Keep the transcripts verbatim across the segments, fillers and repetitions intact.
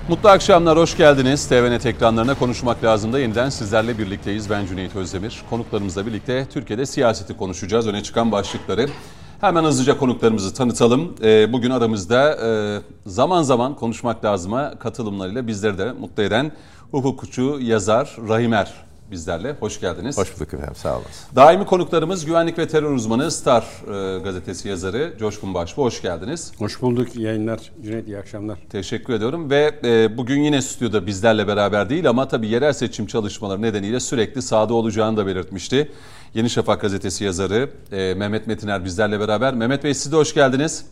Mutlu akşamlar, hoş geldiniz. T V Net ekranlarına Konuşmak Lazım'da yeniden sizlerle birlikteyiz. Ben Cüneyt Özdemir. Konuklarımızla birlikte Türkiye'de siyaseti konuşacağız. Öne çıkan başlıkları. Hemen hızlıca konuklarımızı tanıtalım. Bugün aramızda zaman zaman Konuşmak Lazım'a katılımlarıyla bizleri de mutlu eden hukukçu, yazar Rahim Er bizlerle. Hoş geldiniz. Hoş bulduk efendim, sağ olun. Daimi konuklarımız güvenlik ve terör uzmanı Star e, gazetesi yazarı Coşkun Başbuğ. Hoş geldiniz. Hoş bulduk. İyi yayınlar. Cüneyt, iyi akşamlar. Teşekkür ediyorum ve e, bugün yine stüdyoda bizlerle beraber değil ama tabii yerel seçim çalışmaları nedeniyle sürekli sahada olacağını da belirtmişti. Yeni Şafak gazetesi yazarı e, Mehmet Metiner bizlerle beraber. Mehmet Bey, siz de hoş geldiniz.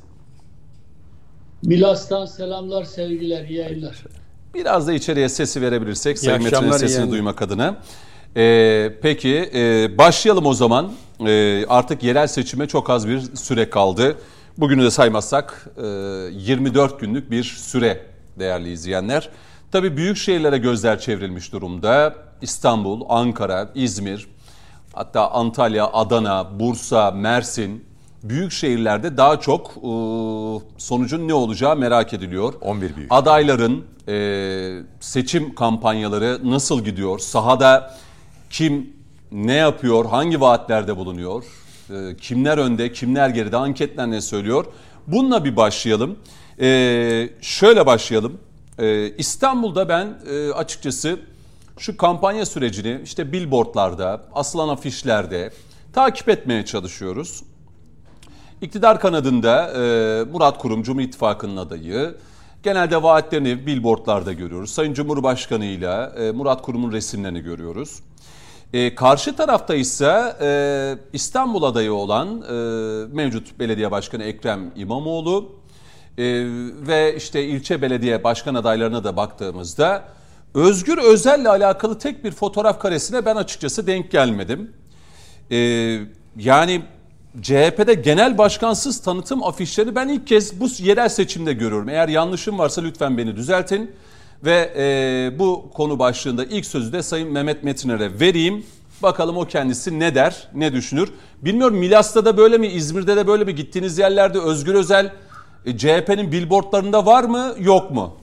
Milas'tan selamlar, sevgiler, iyi yayınlar. Biraz da içeriye sesi verebilirsek Sayın Metin'in sesini duymak adına. Ee, peki e, başlayalım o zaman. Ee, artık yerel seçime çok az bir süre kaldı. Bugünü de saymazsak e, yirmi dört günlük bir süre değerli izleyenler. Tabii büyük şehirlere gözler çevrilmiş durumda. İstanbul, Ankara, İzmir, hatta Antalya, Adana, Bursa, Mersin, büyük şehirlerde daha çok e, sonucun ne olacağı merak ediliyor. on bir büyük. Adayların e, seçim kampanyaları nasıl gidiyor? Sahada kim ne yapıyor, hangi vaatlerde bulunuyor, e, kimler önde, kimler geride, anketler ne söylüyor? Bununla bir başlayalım. E, şöyle başlayalım. E, İstanbul'da ben e, açıkçası şu kampanya sürecini işte billboardlarda, asılan afişlerde takip etmeye çalışıyoruz. İktidar kanadında e, Murat Kurum, Cumhur İttifakı'nın adayı. Genelde vaatlerini billboardlarda görüyoruz. Sayın Cumhurbaşkanı ile e, Murat Kurum'un resimlerini görüyoruz. E, karşı tarafta ise e, İstanbul adayı olan e, mevcut belediye başkanı Ekrem İmamoğlu e, ve işte ilçe belediye başkan adaylarına da baktığımızda Özgür Özel'le alakalı tek bir fotoğraf karesine ben açıkçası denk gelmedim. E, yani C H P'de genel başkansız tanıtım afişlerini ben ilk kez bu yerel seçimde görüyorum. Eğer yanlışım varsa lütfen beni düzeltin. Ve e, bu konu başlığında ilk sözü de Sayın Mehmet Metiner'e vereyim. Bakalım o kendisi ne der, ne düşünür. Bilmiyorum, Milas'ta da böyle mi, İzmir'de de böyle mi? Gittiğiniz yerlerde Özgür Özel e, C H P'nin billboardlarında var mı, yok mu?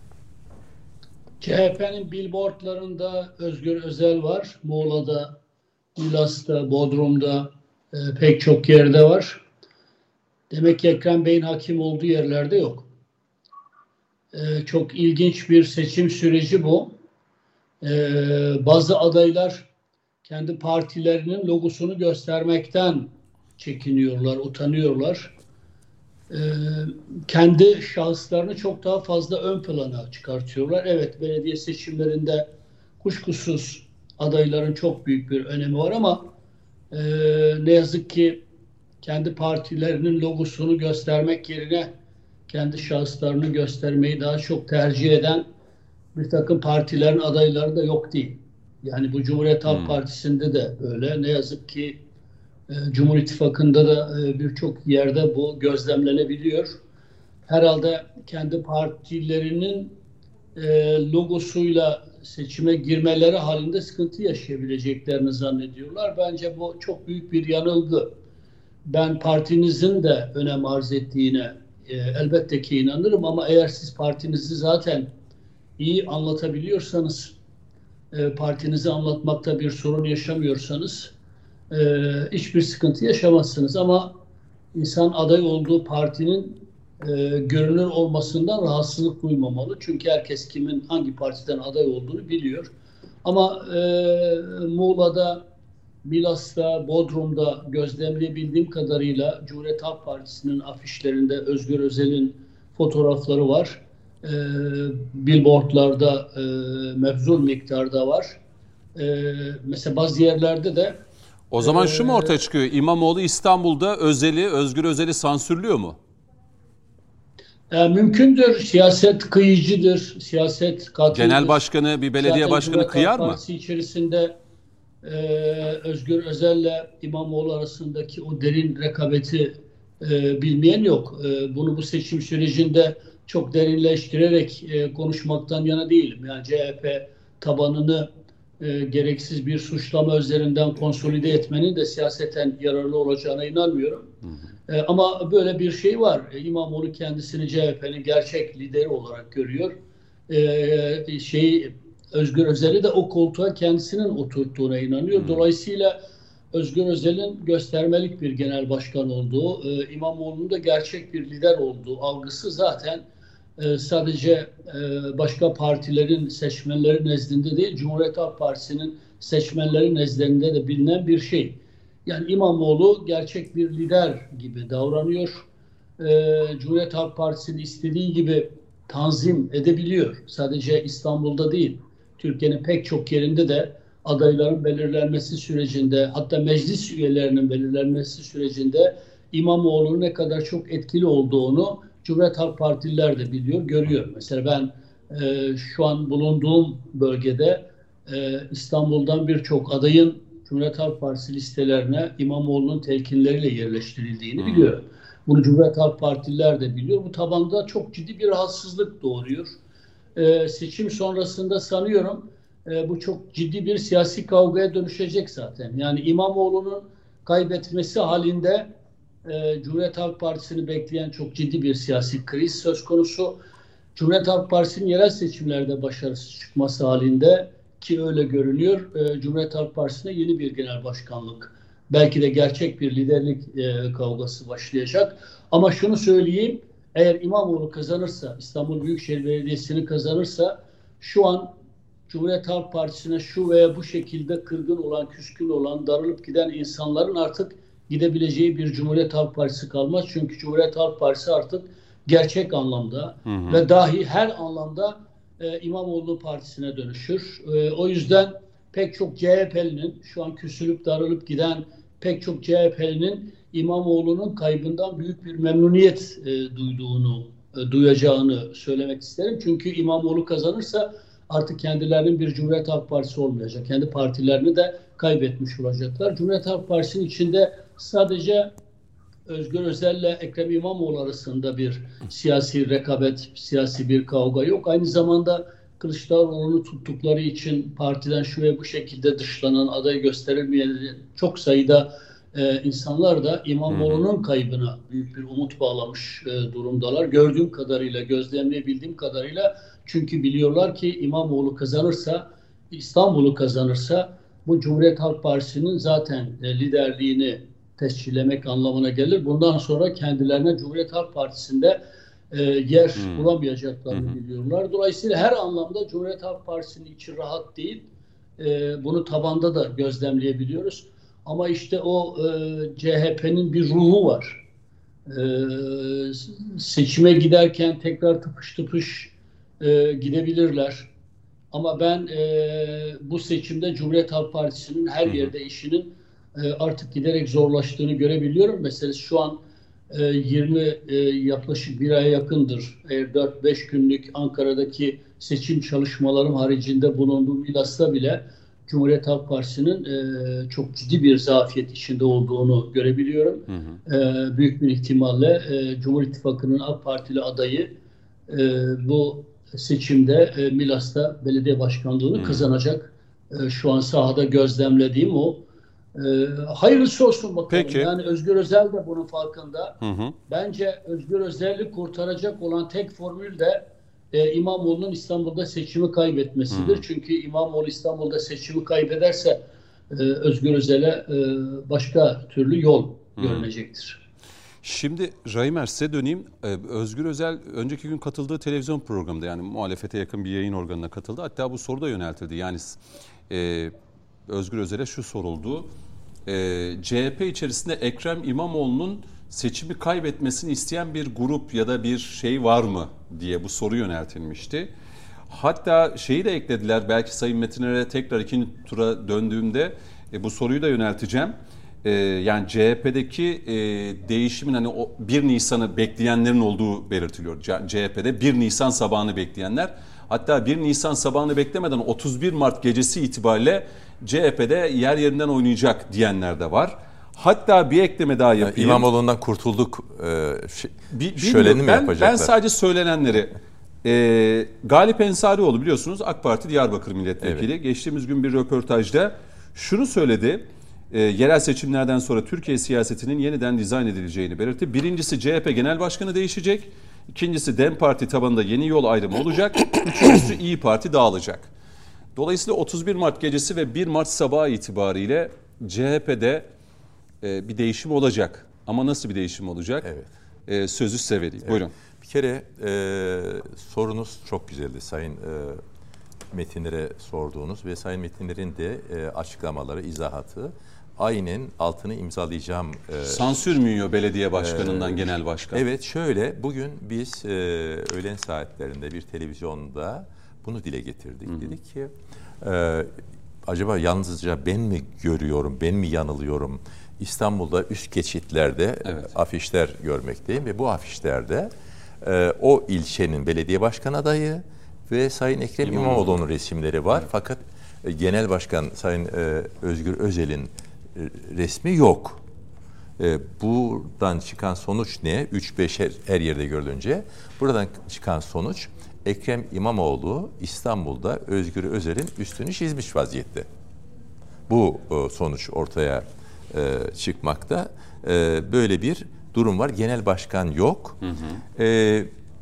C H P'nin billboardlarında Özgür Özel var. Muğla'da, Milas'ta, Bodrum'da e, pek çok yerde var. Demek ki Ekrem Bey'in hakim olduğu yerlerde yok. Ee, çok ilginç bir seçim süreci bu. Ee, bazı adaylar kendi partilerinin logosunu göstermekten çekiniyorlar, utanıyorlar. Ee, kendi şahıslarını çok daha fazla ön plana çıkartıyorlar. Evet, belediye seçimlerinde kuşkusuz adayların çok büyük bir önemi var ama e, ne yazık ki kendi partilerinin logosunu göstermek yerine kendi şahıslarını göstermeyi daha çok tercih eden bir takım partilerin adayları da yok değil. Yani bu Cumhuriyet Halk hmm. Partisi'nde de öyle. Ne yazık ki e, Cumhur İttifakı'nda da e, birçok yerde bu gözlemlenebiliyor. Herhalde kendi partilerinin e, logosuyla seçime girmeleri halinde sıkıntı yaşayabileceklerini zannediyorlar. Bence bu çok büyük bir yanılgı. Ben partinizin de önem arz ettiğine E, elbette ki inanırım ama eğer siz partinizi zaten iyi anlatabiliyorsanız, e, partinizi anlatmakta bir sorun yaşamıyorsanız e, hiçbir sıkıntı yaşamazsınız. Ama insan aday olduğu partinin e, görünür olmasından rahatsızlık duymamalı. Çünkü herkes kimin hangi partiden aday olduğunu biliyor. Ama e, Muğla'da, Milas'ta, Bodrum'da gözlemleyebildiğim kadarıyla Cumhuriyet Halk Partisi'nin afişlerinde Özgür Özel'in fotoğrafları var. E, billboardlarda e, mevzul miktarda var. E, mesela bazı yerlerde de... O zaman e, şu mu ortaya çıkıyor? İmamoğlu İstanbul'da Özel'i, Özgür Özel'i sansürlüyor mu? E, mümkündür. Siyaset kıyıcıdır. Siyaset katildir. Genel başkanı, bir belediye Zaten başkanı Cumhuriyet kıyar mı? Partisi içerisinde Ee, Özgür Özel'le İmamoğlu arasındaki o derin rekabeti e, bilmeyen yok. E, bunu bu seçim sürecinde çok derinleştirerek e, konuşmaktan yana değilim. Yani C H P tabanını e, gereksiz bir suçlama üzerinden konsolide etmenin de siyaseten yararlı olacağına inanmıyorum. Hı hı. E, ama böyle bir şey var. E, İmamoğlu kendisini C H P'nin gerçek lideri olarak görüyor. e, şey Özgür Özel'i de o koltuğa kendisinin oturttuğuna inanıyor. Hmm. Dolayısıyla Özgür Özel'in göstermelik bir genel başkan olduğu, e, İmamoğlu'nun da gerçek bir lider olduğu algısı zaten e, sadece e, başka partilerin seçmenleri nezdinde değil, Cumhuriyet Halk Partisi'nin seçmenleri nezdinde de bilinen bir şey. Yani İmamoğlu gerçek bir lider gibi davranıyor. E, Cumhuriyet Halk Partisi'nin istediği gibi tanzim edebiliyor. Sadece İstanbul'da değil, Türkiye'nin pek çok yerinde de adayların belirlenmesi sürecinde, hatta meclis üyelerinin belirlenmesi sürecinde İmamoğlu'nun ne kadar çok etkili olduğunu Cumhuriyet Halk Partililer de biliyor, görüyor. Mesela ben e, şu an bulunduğum bölgede e, İstanbul'dan birçok adayın Cumhuriyet Halk Partisi listelerine İmamoğlu'nun telkinleriyle yerleştirildiğini hmm. biliyorum. Bunu Cumhuriyet Halk Partililer de biliyor. Bu tabanda çok ciddi bir rahatsızlık doğuruyor. Ee, seçim sonrasında sanıyorum e, bu çok ciddi bir siyasi kavgaya dönüşecek zaten. Yani İmamoğlu'nun kaybetmesi halinde e, Cumhuriyet Halk Partisi'ni bekleyen çok ciddi bir siyasi kriz söz konusu. Cumhuriyet Halk Partisi'nin yerel seçimlerde başarısız çıkması halinde, ki öyle görünüyor, e, Cumhuriyet Halk Partisi'ne yeni bir genel başkanlık, belki de gerçek bir liderlik e, kavgası başlayacak. Ama şunu söyleyeyim, eğer İmamoğlu kazanırsa, İstanbul Büyükşehir Belediyesi'ni kazanırsa, şu an Cumhuriyet Halk Partisi'ne şu veya bu şekilde kırgın olan, küskün olan, darılıp giden insanların artık gidebileceği bir Cumhuriyet Halk Partisi kalmaz. Çünkü Cumhuriyet Halk Partisi artık gerçek anlamda hı hı. ve dahi her anlamda e, İmamoğlu Partisi'ne dönüşür. E, o yüzden pek çok C H P'linin, şu an küsülüp darılıp giden pek çok C H P'linin İmamoğlu'nun kaybından büyük bir memnuniyet e, duyduğunu, e, duyacağını söylemek isterim. Çünkü İmamoğlu kazanırsa artık kendilerinin bir Cumhuriyet Halk Partisi olmayacak. Kendi partilerini de kaybetmiş olacaklar. Cumhuriyet Halk Partisi'nin içinde sadece Özgür Özel'le Ekrem İmamoğlu arasında bir siyasi rekabet, siyasi bir kavga yok. Aynı zamanda Kılıçdaroğlu'nu tuttukları için partiden şu ve bu şekilde dışlanan, aday gösterilmeyen çok sayıda e, insanlar da İmamoğlu'nun kaybına büyük bir umut bağlamış e, durumdalar. Gördüğüm kadarıyla, gözlemleyebildiğim kadarıyla, çünkü biliyorlar ki İmamoğlu kazanırsa, İstanbul'u kazanırsa bu Cumhuriyet Halk Partisi'nin zaten e, liderliğini tescillemek anlamına gelir. Bundan sonra kendilerine Cumhuriyet Halk Partisi'nde e, yer hmm. bulamayacaklarını hmm. biliyorlar. Dolayısıyla her anlamda Cumhuriyet Halk Partisi'nin içi rahat değil. E, bunu tabanda da gözlemleyebiliyoruz. Ama işte o e, C H P'nin bir ruhu var. E, seçime giderken tekrar tıpış tıpış e, gidebilirler. Ama ben e, bu seçimde Cumhuriyet Halk Partisi'nin her yerde işinin e, artık giderek zorlaştığını görebiliyorum. Mesela şu an e, yirmi e, yaklaşık bir aya yakındır. E, dört beş günlük Ankara'daki seçim çalışmalarım haricinde bulunduğum Milas'ta bile Cumhuriyet Halk Partisi'nin e, çok ciddi bir zafiyet içinde olduğunu görebiliyorum. Hı hı. E, büyük bir ihtimalle e, Cumhur İttifakı'nın AK Partili adayı e, bu seçimde e, Milas'ta belediye başkanlığını hı. kazanacak. E, şu an sahada gözlemlediğim o. E, hayırlısı olsun bakalım. Peki. Yani Özgür Özel de bunun farkında. Hı hı. Bence Özgür Özel'i kurtaracak olan tek formül de e, İmamoğlu'nun İstanbul'da seçimi kaybetmesidir. Hı. Çünkü İmamoğlu İstanbul'da seçimi kaybederse e, Özgür Özel'e e, başka türlü yol Hı. görünecektir. Şimdi Raimer, size döneyim. Özgür Özel önceki gün katıldığı televizyon programında, yani muhalefete yakın bir yayın organına katıldı. Hatta bu soru da yöneltildi. Yani e, Özgür Özel'e şu soruldu. E, C H P içerisinde Ekrem İmamoğlu'nun seçimi kaybetmesini isteyen bir grup ya da bir şey var mı diye bu soru yöneltilmişti. Hatta şeyi de eklediler. Belki Sayın Metiner'e tekrar ikinci tura döndüğümde e, bu soruyu da yönelteceğim. Ee, yani C H P'deki e, değişimin hani o bir Nisan'ı bekleyenlerin olduğu belirtiliyor. C H P'de bir Nisan sabahını bekleyenler, hatta bir Nisan sabahını beklemeden otuz bir Mart gecesi itibariyle C H P'de yer yerinden oynayacak diyenler de var. Hatta bir ekleme daha yapayım. Yani İmamoğlu'ndan kurtulduk e, şey, şöleni mi ben, yapacaklar? Ben sadece söylenenleri, e, Galip Ensarioğlu biliyorsunuz AK Parti Diyarbakır Milletvekili. Evet. Geçtiğimiz gün bir röportajda şunu söyledi. E, yerel seçimlerden sonra Türkiye siyasetinin yeniden dizayn edileceğini belirtti. Birincisi, C H P Genel Başkanı değişecek. İkincisi DEM Parti tabanında yeni yol ayrımı olacak. Üçüncüsü İyi Parti dağılacak. Dolayısıyla otuz bir Mart gecesi ve bir Mart sabahı itibariyle C H P'de e, bir değişim olacak. Ama nasıl bir değişim olacak? Evet. E, sözü size vereyim. Evet. Buyurun. Bir kere e, sorunuz çok güzeldi Sayın e, Metinler'e sorduğunuz ve Sayın Metinler'in de e, açıklamaları, izahatı aynen altını imzalayacağım. E, Sansür mü yiyor belediye başkanından e, genel başkan? Evet, şöyle bugün biz e, öğlen saatlerinde bir televizyonda bunu dile getirdik. Hı-hı. Dedik ki e, acaba yalnızca ben mi görüyorum, ben mi yanılıyorum? İstanbul'da üst geçitlerde evet. afişler görmekteyim ve bu afişlerde e, o ilçenin belediye başkan adayı ve Sayın Ekrem İmamoğlu. İmamoğlu'nun resimleri var. Evet. Fakat e, Genel Başkan Sayın e, Özgür Özel'in e, resmi yok. E, buradan çıkan sonuç ne? üç beş her, her yerde görülünce buradan çıkan sonuç Ekrem İmamoğlu İstanbul'da Özgür Özel'in üstünü çizmiş vaziyette. Bu e, sonuç ortaya e, çıkmakta. E, böyle bir durum var. Genel başkan yok. Hı hı. E,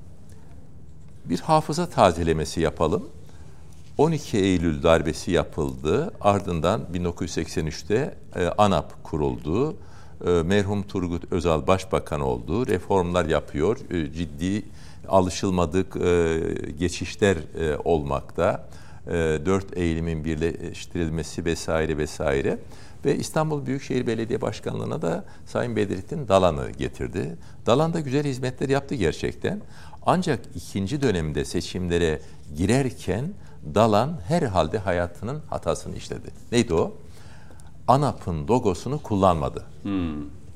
bir hafıza tazelemesi yapalım. on iki Eylül darbesi yapıldı. Ardından bin dokuz yüz seksen üçte e, ANAP kuruldu. E, merhum Turgut Özal başbakan oldu. Reformlar yapıyor. E, ciddi alışılmadık e, geçişler e, olmakta. E, dört Eylül'ün birleştirilmesi vesaire vesaire. Ve İstanbul Büyükşehir Belediye Başkanlığı'na da Sayın Bedrettin Dalan'ı getirdi. Dalan da güzel hizmetler yaptı gerçekten. Ancak ikinci dönemde seçimlere girerken Dalan herhalde hayatının hatasını işledi. Neydi o? ANAP'ın logosunu kullanmadı. Hmm.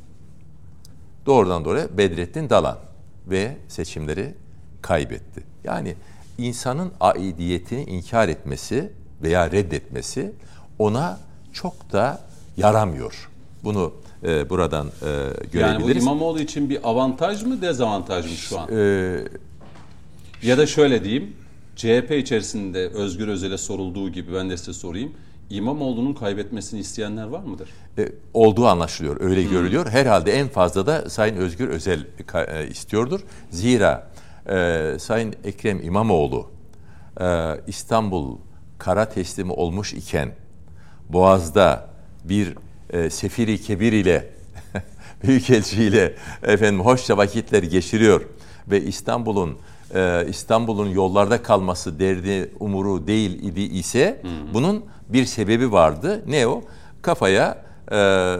Doğrudan doğruya Bedrettin Dalan ve seçimleri kaybetti. Yani insanın aidiyetini inkar etmesi veya reddetmesi ona çok da yaramıyor. Bunu e, buradan e, görebiliriz. Yani bu İmamoğlu için bir avantaj mı, dezavantaj mı şu an? Ee, ya da şöyle diyeyim, C H P içerisinde Özgür Özel'e sorulduğu gibi ben de size sorayım. İmamoğlu'nun kaybetmesini isteyenler var mıdır? E, olduğu anlaşılıyor, öyle hmm. görülüyor. Herhalde en fazla da Sayın Özgür Özel e, istiyordur. Zira e, Sayın Ekrem İmamoğlu e, İstanbul kara teslimi olmuş iken Boğaz'da bir e, sefiri kebir ile büyükelçi ile efendim hoşça vakitler geçiriyor ve İstanbul'un e, İstanbul'un yollarda kalması derdi umuru değil idi ise hmm. bunun bir sebebi vardı. Ne o? Kafaya e,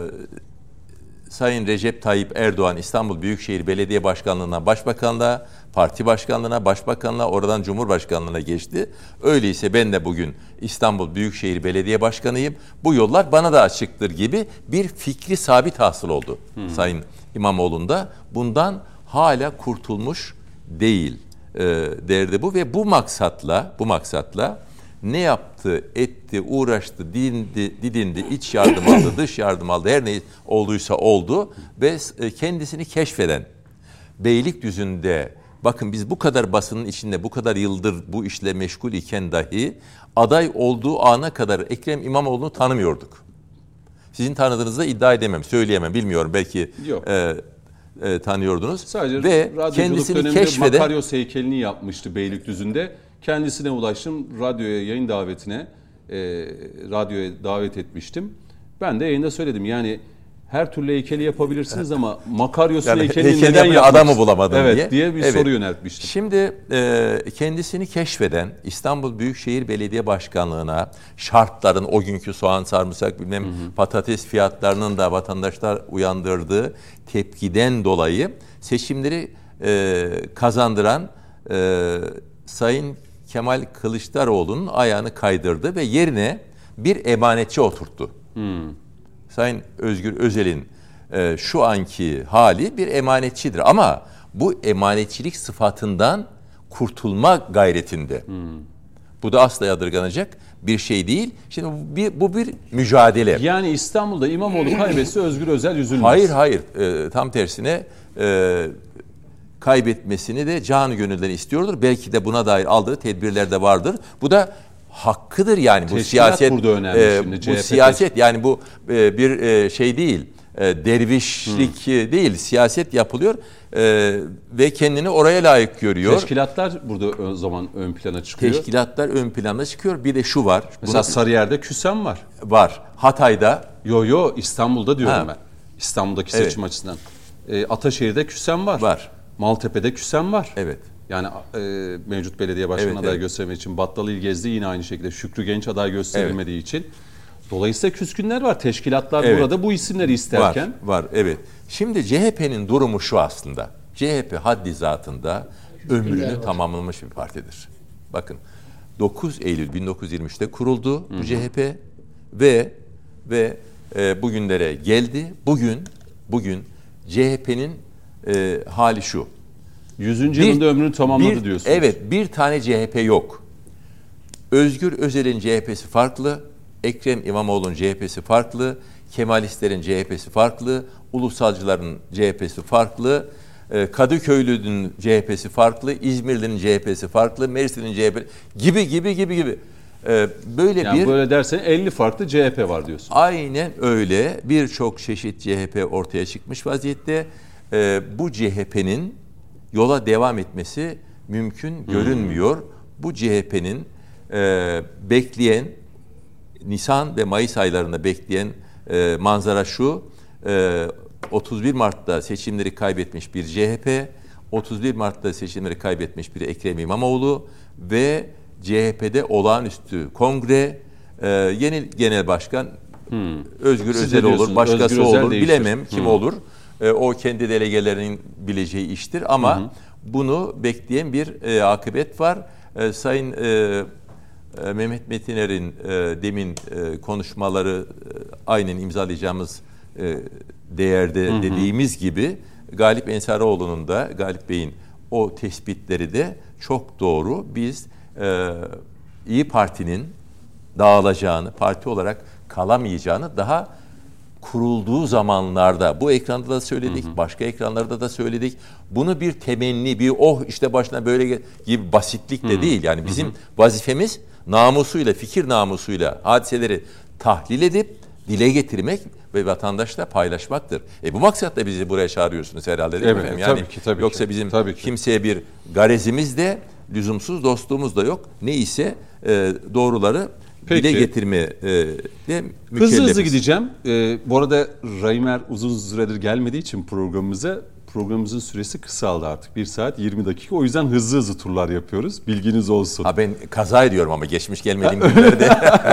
Sayın Recep Tayyip Erdoğan İstanbul Büyükşehir Belediye Başkanlığı'na, Başbakanlığa, Parti Başkanlığı'na, Başbakanlığa, oradan Cumhurbaşkanlığı'na geçti. Öyleyse ben de bugün İstanbul Büyükşehir Belediye Başkanıyım. Bu yollar bana da açıktır gibi bir fikri sabit hasıl oldu hmm. Sayın İmamoğlu'nda. Bundan hala kurtulmuş değil e, derdi bu ve bu maksatla, bu maksatla ne yaptı, etti, uğraştı, didindi, didindi, iç yardım aldı, dış yardım aldı, her ne olduysa oldu ve kendisini keşfeden, Beylikdüzü'nde, bakın biz bu kadar basının içinde bu kadar yıldır bu işle meşgul iken dahi aday olduğu ana kadar Ekrem İmamoğlu'nu tanımıyorduk. Sizin tanıdığınızda iddia edemem, söyleyemem, bilmiyorum, belki e, e, tanıyordunuz. Sadece ve kendisini keşfeden Makaryos heykelini yapmıştı Beylikdüzü'nde. Kendisine ulaştım, radyoya, yayın davetine, e, radyoya davet etmiştim. Ben de yayında söyledim, yani her türlü heykeli yapabilirsiniz ama Makaryos'un yani heykelini heykeli neden yapmak adamı bulamadın evet, diye. diye bir evet. soru yöneltmiştim. Şimdi e, kendisini keşfeden İstanbul Büyükşehir Belediye Başkanlığı'na şartların, o günkü soğan, sarımsak, bilmem hı hı. patates fiyatlarının da vatandaşlar uyandırdığı tepkiden dolayı seçimleri e, kazandıran e, Sayın Kemal Kılıçdaroğlu'nun ayağını kaydırdı ve yerine bir emanetçi oturttu. Hmm. Sayın Özgür Özel'in e, şu anki hali bir emanetçidir ama bu emanetçilik sıfatından kurtulma gayretinde. Hmm. Bu da asla yadırganacak bir şey değil. Şimdi bu bir, bu bir mücadele. Yani İstanbul'da İmamoğlu kaybetse Özgür Özel üzülmez. Hayır hayır e, tam tersine e, kaybetmesini de canı gönülden istiyordur. Belki de buna dair aldığı tedbirler de vardır. Bu da hakkıdır yani. Bu Teşkilat siyaset burada önemli e, şimdi. Bu C H P siyaset yani bu e, bir e, şey değil. E, dervişlik hmm. değil. Siyaset yapılıyor e, ve kendini oraya layık görüyor. Teşkilatlar burada o zaman ön plana çıkıyor. Teşkilatlar ön plana çıkıyor. Bir de şu var. Mesela Buna, Sarıyer'de KÜSEM var. var. Hatay'da. Yo yo İstanbul'da diyorum Ha. ben. İstanbul'daki Evet. seçim açısından. E, Ataşehir'de KÜSEM var. Var. Maltepe'de KÜSEM var. Evet. Yani e, mevcut belediye başkanı Evet, aday evet. göstermek için Battal İlgezdi yine aynı şekilde Şükrü Genç aday gösterilmediği için. Dolayısıyla küskünler var. Teşkilatlar Evet. burada bu isimleri isterken. Var, var, evet. Şimdi C H P'nin durumu şu aslında. C H P haddi zatında ömrünü tamamlamış bir partidir. Bakın dokuz Eylül bin dokuz yüz yirmi üçte kuruldu bu C H P ve ve e, bugünlere geldi. Bugün bugün C H P'nin e, hali şu. yüzüncü Bir- yılında ömrünü tamamladı bir- diyorsunuz. Evet, bir tane C H P yok. Özgür Özel'in C H P'si farklı, Ekrem İmamoğlu'nun C H P'si farklı, Kemalistlerin C H P'si farklı, Ulusalcıların C H P'si farklı, e, Kadıköylü'nün C H P'si farklı, İzmirli'nin C H P'si farklı, Mersin'in C H P'si gibi gibi gibi gibi. E, Böyle Yani bir böyle dersen elli farklı C H P var diyorsun. aynen öyle birçok çeşit C H P ortaya çıkmış vaziyette. E, Bu C H P'nin yola devam etmesi mümkün görünmüyor. Bu C H P'nin e, bekleyen Nisan ve Mayıs aylarında bekleyen e, manzara şu. E, otuz bir Mart'ta seçimleri kaybetmiş bir C H P, otuz bir Mart'ta seçimleri kaybetmiş bir Ekrem İmamoğlu ve C H P'de olağanüstü kongre, e, yeni genel başkan Özgür Siz Özel ne diyorsunuz? olur, başkası Özgür Özel olur, değişir. bilemem kim olur. E, o kendi delegelerinin bileceği iştir ama bunu bekleyen bir e, akıbet var. E, Sayın e, e, Mehmet Metiner'in e, demin e, konuşmaları e, aynen imzalayacağımız e, değerde dediğimiz gibi Galip Ensarioğlu'nun da Galip Bey'in o tespitleri de çok doğru. Biz e, İyi Parti'nin dağılacağını, parti olarak kalamayacağını daha kurulduğu zamanlarda bu ekranda da söyledik, hı hı. başka ekranlarda da söyledik. Bunu bir temenni, bir oh işte başına böyle gel- gibi basitlik de hı hı. değil. Yani bizim hı hı. vazifemiz namusuyla, fikir namusuyla hadiseleri tahlil edip dile getirmek ve vatandaşla paylaşmaktır. E bu maksatla bizi buraya çağırıyorsunuz herhalde değil Evet, mi efendim? Yani tabii ki, tabii yoksa ki, bizim tabii ki. kimseye bir garezimiz de lüzumsuz dostluğumuz da yok. Neyse e, doğruları Peki. dile getirme e, de mükellefiz. Hızlı hızlı gideceğim. Ee, bu arada Raymer uzun süredir gelmediği için programımıza programımızın süresi kısaldı artık. bir saat yirmi dakika. O yüzden hızlı hızlı turlar yapıyoruz. Bilginiz olsun. Ha ben kaza ediyorum ama geçmiş gelmediğim günlerde.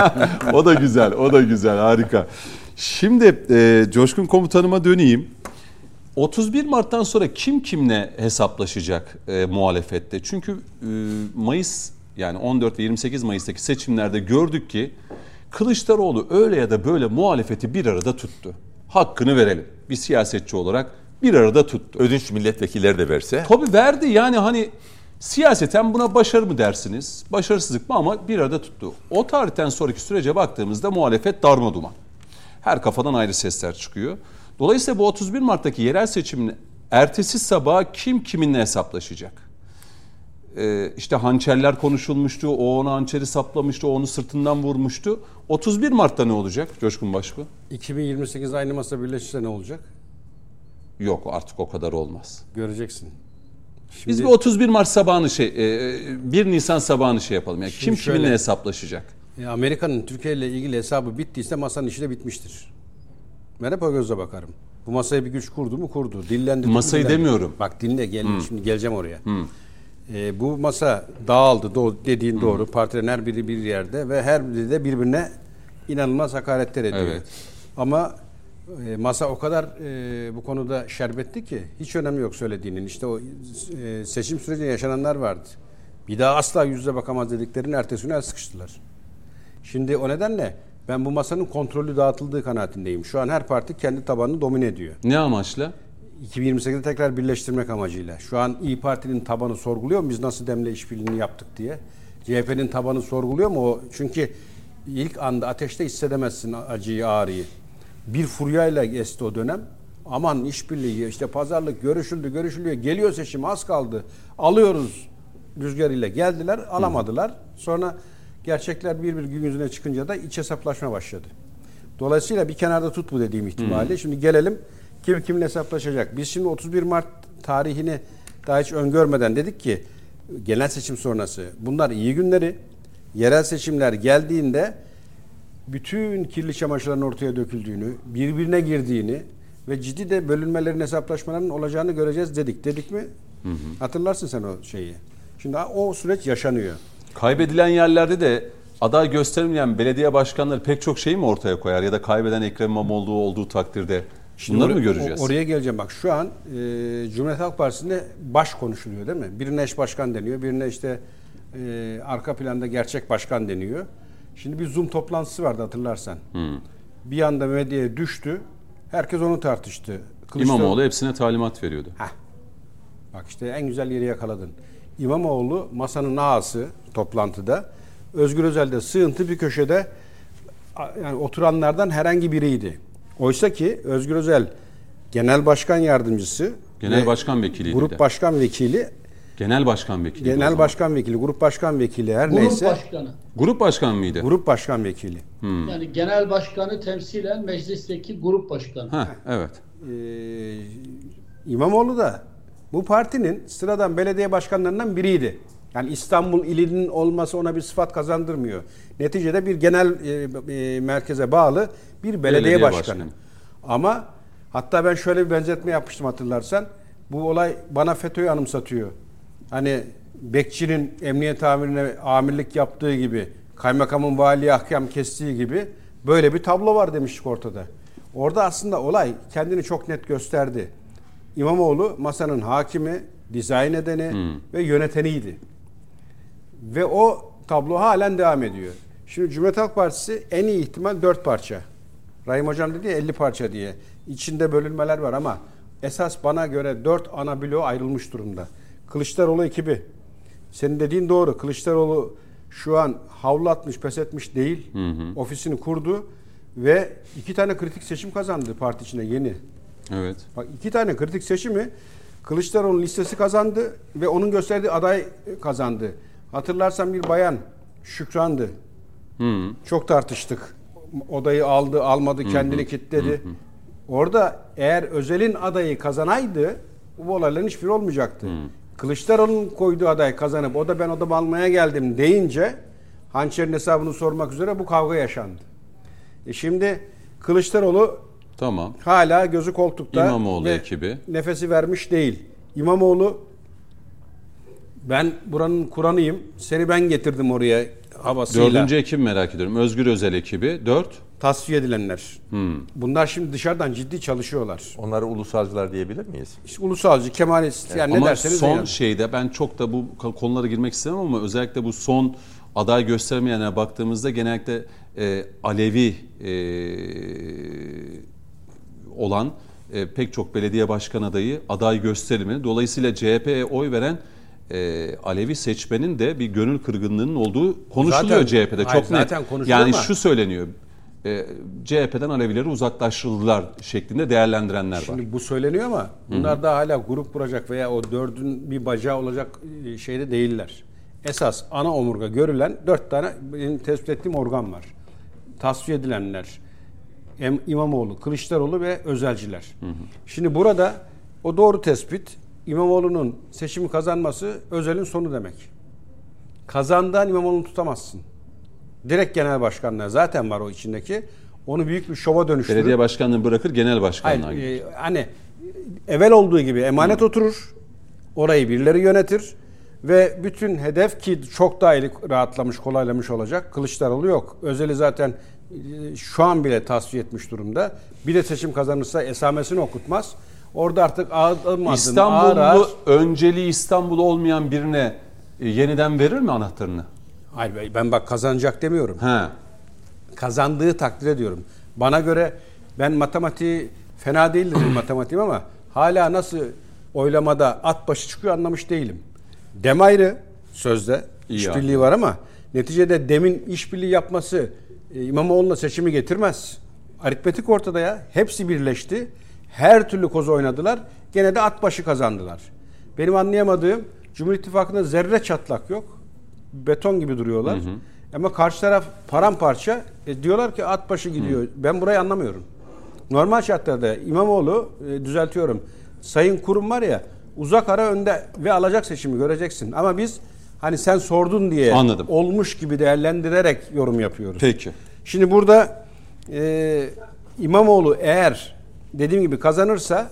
O da güzel, o da güzel. Harika. Şimdi e, Coşkun Komutanıma döneyim. otuz bir Mart'tan sonra kim kimle hesaplaşacak e, muhalefette? Çünkü e, Mayıs yani on dört ve yirmi sekiz Mayıs'taki seçimlerde gördük ki Kılıçdaroğlu öyle ya da böyle muhalefeti bir arada tuttu. Hakkını verelim. Bir siyasetçi olarak bir arada tuttu. Ödünç milletvekilleri de verse. Tabii verdi yani hani siyaseten buna başarı mı dersiniz, başarısızlık mı ama bir arada tuttu. O tarihten sonraki sürece baktığımızda muhalefet darmaduman. Her kafadan ayrı sesler çıkıyor. Dolayısıyla bu otuz bir Mart'taki yerel seçimin ertesi sabah kim kiminle hesaplaşacak? Ee, işte hançerler konuşulmuştu, o ona hançeri saplamıştı, o onu sırtından vurmuştu. otuz bir Mart'ta ne olacak Coşkun Başbuğ? iki bin yirmi sekiz aynı masa birleşirse ne olacak? Yok artık o kadar olmaz. Göreceksin. Şimdi, Biz bir otuz bir Mart sabahını şey, bir Nisan sabahını şey yapalım. Yani kim şöyle, kiminle hesaplaşacak? E, Amerika'nın Türkiye ile ilgili hesabı bittiyse masanın işi de bitmiştir. Ben hep o gözle bakarım. Bu masaya bir güç kurdu mu kurdu. Dillendi. Masayı dillendi. demiyorum. Bak dinle gel, Hmm. şimdi geleceğim oraya. Hmm. E, bu masa dağıldı do- dediğin hmm. doğru. Partilerin her biri bir yerde ve her biri de birbirine inanılmaz hakaretler ediyor. Evet. Ama e, masa o kadar e, bu konuda şerbetli ki hiç önemi yok söylediğinin. İşte o e, seçim sürecinde yaşananlar vardı. Bir daha asla yüz yüze bakamaz dediklerinin ertesi güne el sıkıştılar. Şimdi o nedenle ben bu masanın kontrolü dağıtıldığı kanaatindeyim. Şu an her parti kendi tabanını domine ediyor. Ne amaçla? iki bin yirmi sekizde tekrar birleştirmek amacıyla. Şu an İYİ Parti'nin tabanı sorguluyor mu? Biz nasıl Dem'le işbirliğini yaptık diye. C H P'nin tabanı sorguluyor mu? O çünkü ilk anda ateşte hissedemezsin acıyı, ağrıyı. Bir furyayla geçti o dönem. Aman işbirliği, işte pazarlık görüşüldü, görüşülüyor. Geliyor seçim, az kaldı. Alıyoruz rüzgarıyla. Geldiler, alamadılar. Sonra gerçekler bir bir gün yüzüne çıkınca da iç hesaplaşma başladı. Dolayısıyla bir kenarda tut bu dediğim ihtimali. Hmm. Şimdi gelelim kim kiminle hesaplaşacak. Biz şimdi otuz bir Mart tarihini daha hiç öngörmeden dedik ki genel seçim sonrası bunlar iyi günleri. Yerel seçimler geldiğinde bütün kirli çamaşırların ortaya döküldüğünü, birbirine girdiğini ve ciddi de bölünmelerin, hesaplaşmaların olacağını göreceğiz dedik. Dedik mi? Hı hı. Hatırlarsın sen o şeyi. Şimdi o süreç yaşanıyor. Kaybedilen yerlerde de aday gösterilmeyen belediye başkanları pek çok şey mi ortaya koyar ya da kaybeden Ekrem İmamoğlu olduğu takdirde bunları mı göreceğiz? Oraya geleceğim. Bak şu an e, Cumhuriyet Halk Partisi'nde baş konuşuluyor değil mi? Birine eş başkan deniyor, birine işte e, arka planda gerçek başkan deniyor. Şimdi bir Zoom toplantısı vardı hatırlarsan. Hmm. Bir anda medyaya düştü. Herkes onu tartıştı. Kılıçdaroğlu... İmamoğlu hepsine talimat veriyordu. Heh. Bak işte en güzel yeri yakaladın. İmamoğlu masanın ağası toplantıda. Özgür Özel de sığıntı bir köşede yani oturanlardan herhangi biriydi. Oysa ki Özgür Özel genel başkan yardımcısı, genel başkan vekiliydi. Grup de. başkan vekili, genel başkan vekili. Genel başkan vekili, grup başkan vekili her grup neyse. Grup başkanı. Grup başkan mıydı? Grup başkan vekili. Hmm. Yani genel başkanı temsilen meclisteki grup başkanı. Heh, evet. Ee, İmamoğlu da bu partinin sıradan belediye başkanlarından biriydi. Yani İstanbul ilinin olması ona bir sıfat kazandırmıyor. Neticede bir genel e, e, merkeze bağlı bir belediye, belediye başkanı. başkanı. Ama hatta ben şöyle bir benzetme yapmıştım hatırlarsan. Bu olay bana FETÖ'yü anımsatıyor. Hani bekçinin emniyet amirine amirlik yaptığı gibi, kaymakamın valiye ahkam kestiği gibi böyle bir tablo var demiştik ortada. Orada aslında olay kendini çok net gösterdi. İmamoğlu masanın hakimi, dizayn edeni hmm. ve yöneteniydi. Ve o tablo halen devam ediyor. Şimdi Cumhuriyet Halk Partisi en iyi ihtimal dört parça. Rahim Hocam dedi ya elli parça diye. İçinde bölünmeler var ama esas bana göre dört ana bloğa ayrılmış durumda. Kılıçdaroğlu ekibi. Senin dediğin doğru. Kılıçdaroğlu şu an havlu atmış, pes etmiş değil. Hı hı. Ofisini kurdu ve iki tane kritik seçim kazandı parti içinde yeni. Evet. Bak iki tane kritik seçimi Kılıçdaroğlu'nun listesi kazandı ve onun gösterdiği aday kazandı. Hatırlarsan bir bayan Şükran'dı. Hı. Çok tartıştık. Odayı aldı, almadı, kendini hı hı. kilitledi. Hı hı. Orada eğer Özel'in adayı kazanaydı bu olayların hiçbiri olmayacaktı. Hı. Kılıçdaroğlu'nun koyduğu aday kazanıp o da ben odamı almaya geldim deyince hançerin hesabını sormak üzere bu kavga yaşandı. E şimdi Kılıçdaroğlu tamam. hala gözü koltukta İmamoğlu ve ekibi. Nefesi vermiş değil. İmamoğlu ben buranın Kur'an'ıyım. Seni ben getirdim oraya havasıyla. Dördüncü ekip merak ediyorum. Özgür Özel ekibi. Dört. Tasfiye edilenler. Hmm. Bunlar şimdi dışarıdan ciddi çalışıyorlar. Onları ulusalcılar diyebilir miyiz? İşte ulusalcı, Kemalist yani ama ne derseniz son yani. şeyde ben çok da bu konulara girmek istemem ama özellikle bu son aday göstermeyene baktığımızda genellikle e, Alevi e, olan e, pek çok belediye başkan adayı aday gösterilmedi. Dolayısıyla C H P'ye oy veren e, Alevi seçmenin de bir gönül kırgınlığının olduğu konuşuluyor zaten, C H P'de. Çok hayır, net. Yani ama. Şu söyleniyor. E, C H P'den Alevileri uzaklaştırıldılar şeklinde değerlendirenler Şimdi var. Şimdi bu söyleniyor ama bunlar Hı-hı. da hala grup kuracak veya o dördün bir bacağı olacak şeyde değiller. Esas ana omurga görülen dört tane benim tespit ettiğim organ var. Tasfiye edilenler, İmamoğlu, Kılıçdaroğlu ve Özelciler. Hı hı. Şimdi burada o doğru tespit İmamoğlu'nun seçimi kazanması Özel'in sonu demek. Kazandığın İmamoğlu'nu tutamazsın. Direkt genel başkanlığa zaten var o içindeki. Onu büyük bir şova dönüştürür. Belediye başkanlığını bırakır genel başkanlığa gider. E, hani evvel olduğu gibi emanet hı. oturur. Orayı birileri yönetir. Ve bütün hedef ki çok daha rahatlamış, kolaylamış olacak. Kılıçdaroğlu yok. Özel'i zaten şu an bile tasfiye etmiş durumda. Bir de seçim kazanırsa esamesini okutmaz. Orada artık adım adım İstanbullu, ağır ağır... önceliği İstanbul olmayan birine yeniden verir mi anahtarını? Hayır ben bak kazanacak demiyorum. He. Kazandığı takdir ediyorum. Bana göre ben matematiği fena değildir matematiğim ama hala nasıl oylamada at başı çıkıyor anlamış değilim. Dem ayrı sözde işbirliği var ama neticede Dem'in işbirliği yapması e, İmamoğlu'na seçimi getirmez. Aritmetik ortada ya. Hepsi birleşti. Her türlü kozu oynadılar. Gene de at başı kazandılar. Benim anlayamadığım Cumhur İttifakı'nda zerre çatlak yok. Beton gibi duruyorlar. Hı hı. Ama karşı taraf paramparça. E, diyorlar ki at başı gidiyor. Hı. Ben burayı anlamıyorum. Normal şartlarda İmamoğlu e, düzeltiyorum. Sayın Kurum var ya uzak ara önde ve alacak seçimi göreceksin. Ama biz hani sen sordun diye Anladım. olmuş gibi değerlendirerek yorum yapıyoruz. Peki. Şimdi burada e, İmamoğlu eğer dediğim gibi kazanırsa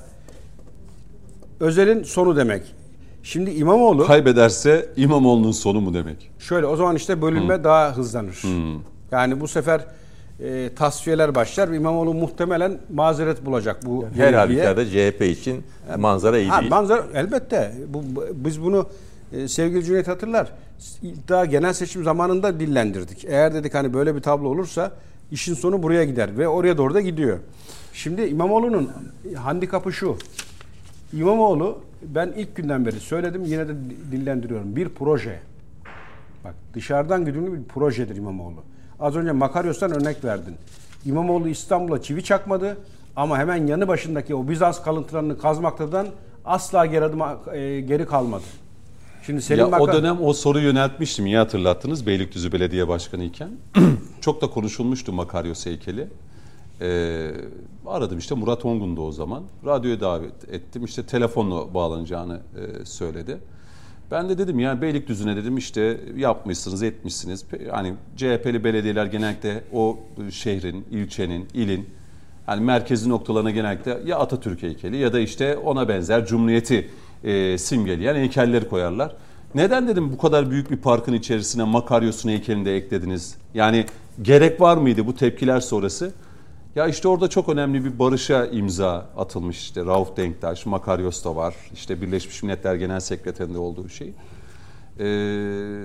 Özel'in sonu demek. Şimdi İmamoğlu Kaybederse İmamoğlu'nun sonu mu demek? şöyle o zaman işte bölünme hmm. daha hızlanır. Hmm. Yani bu sefer e, tasfiyeler başlar. İmamoğlu muhtemelen mazeret bulacak bu yani her halükarda C H P için manzara iyi ha, değil. Manzara elbette. Bu, biz bunu e, sevgili Cüneyt hatırlar. Daha genel seçim zamanında dillendirdik. Eğer dedik hani böyle bir tablo olursa işin sonu buraya gider ve oraya doğru da gidiyor. Şimdi İmamoğlu'nun handikapı şu. İmamoğlu ben ilk günden beri söyledim yine de dillendiriyorum. Bir proje. Bak dışarıdan güdümlü bir projedir İmamoğlu. Az önce Makaryos'tan örnek verdin. İmamoğlu İstanbul'a çivi çakmadı ama hemen yanı başındaki o Bizans kalıntılarını kazmaktadan asla geri adım e, geri kalmadı. Şimdi Selim ya Makar... o dönem o soruyu yöneltmiştim. İyi hatırlattınız Beylikdüzü Belediye Başkanı iken. Çok da konuşulmuştu Makaryos heykeli. Ee, aradım işte Murat Ongun'du o zaman. Radyoya davet ettim. İşte telefonla bağlanacağını e, söyledi. Ben de dedim yani Beylikdüzü'ne dedim işte yapmışsınız, etmişsiniz. Hani C H P'li belediyeler genellikle o şehrin, ilçenin, ilin hani merkezi noktalarına genellikle ya Atatürk heykeli ya da işte ona benzer Cumhuriyeti e, simgeleyen heykelleri koyarlar. Neden dedim bu kadar büyük bir parkın içerisine Makaryos'un heykelini de eklediniz? Yani gerek var mıydı bu tepkiler sonrası? Ya işte orada çok önemli bir barışa imza atılmış işte Rauf Denktaş, Makaryos da var. İşte Birleşmiş Milletler Genel Sekreterinde olduğu şey. Ee,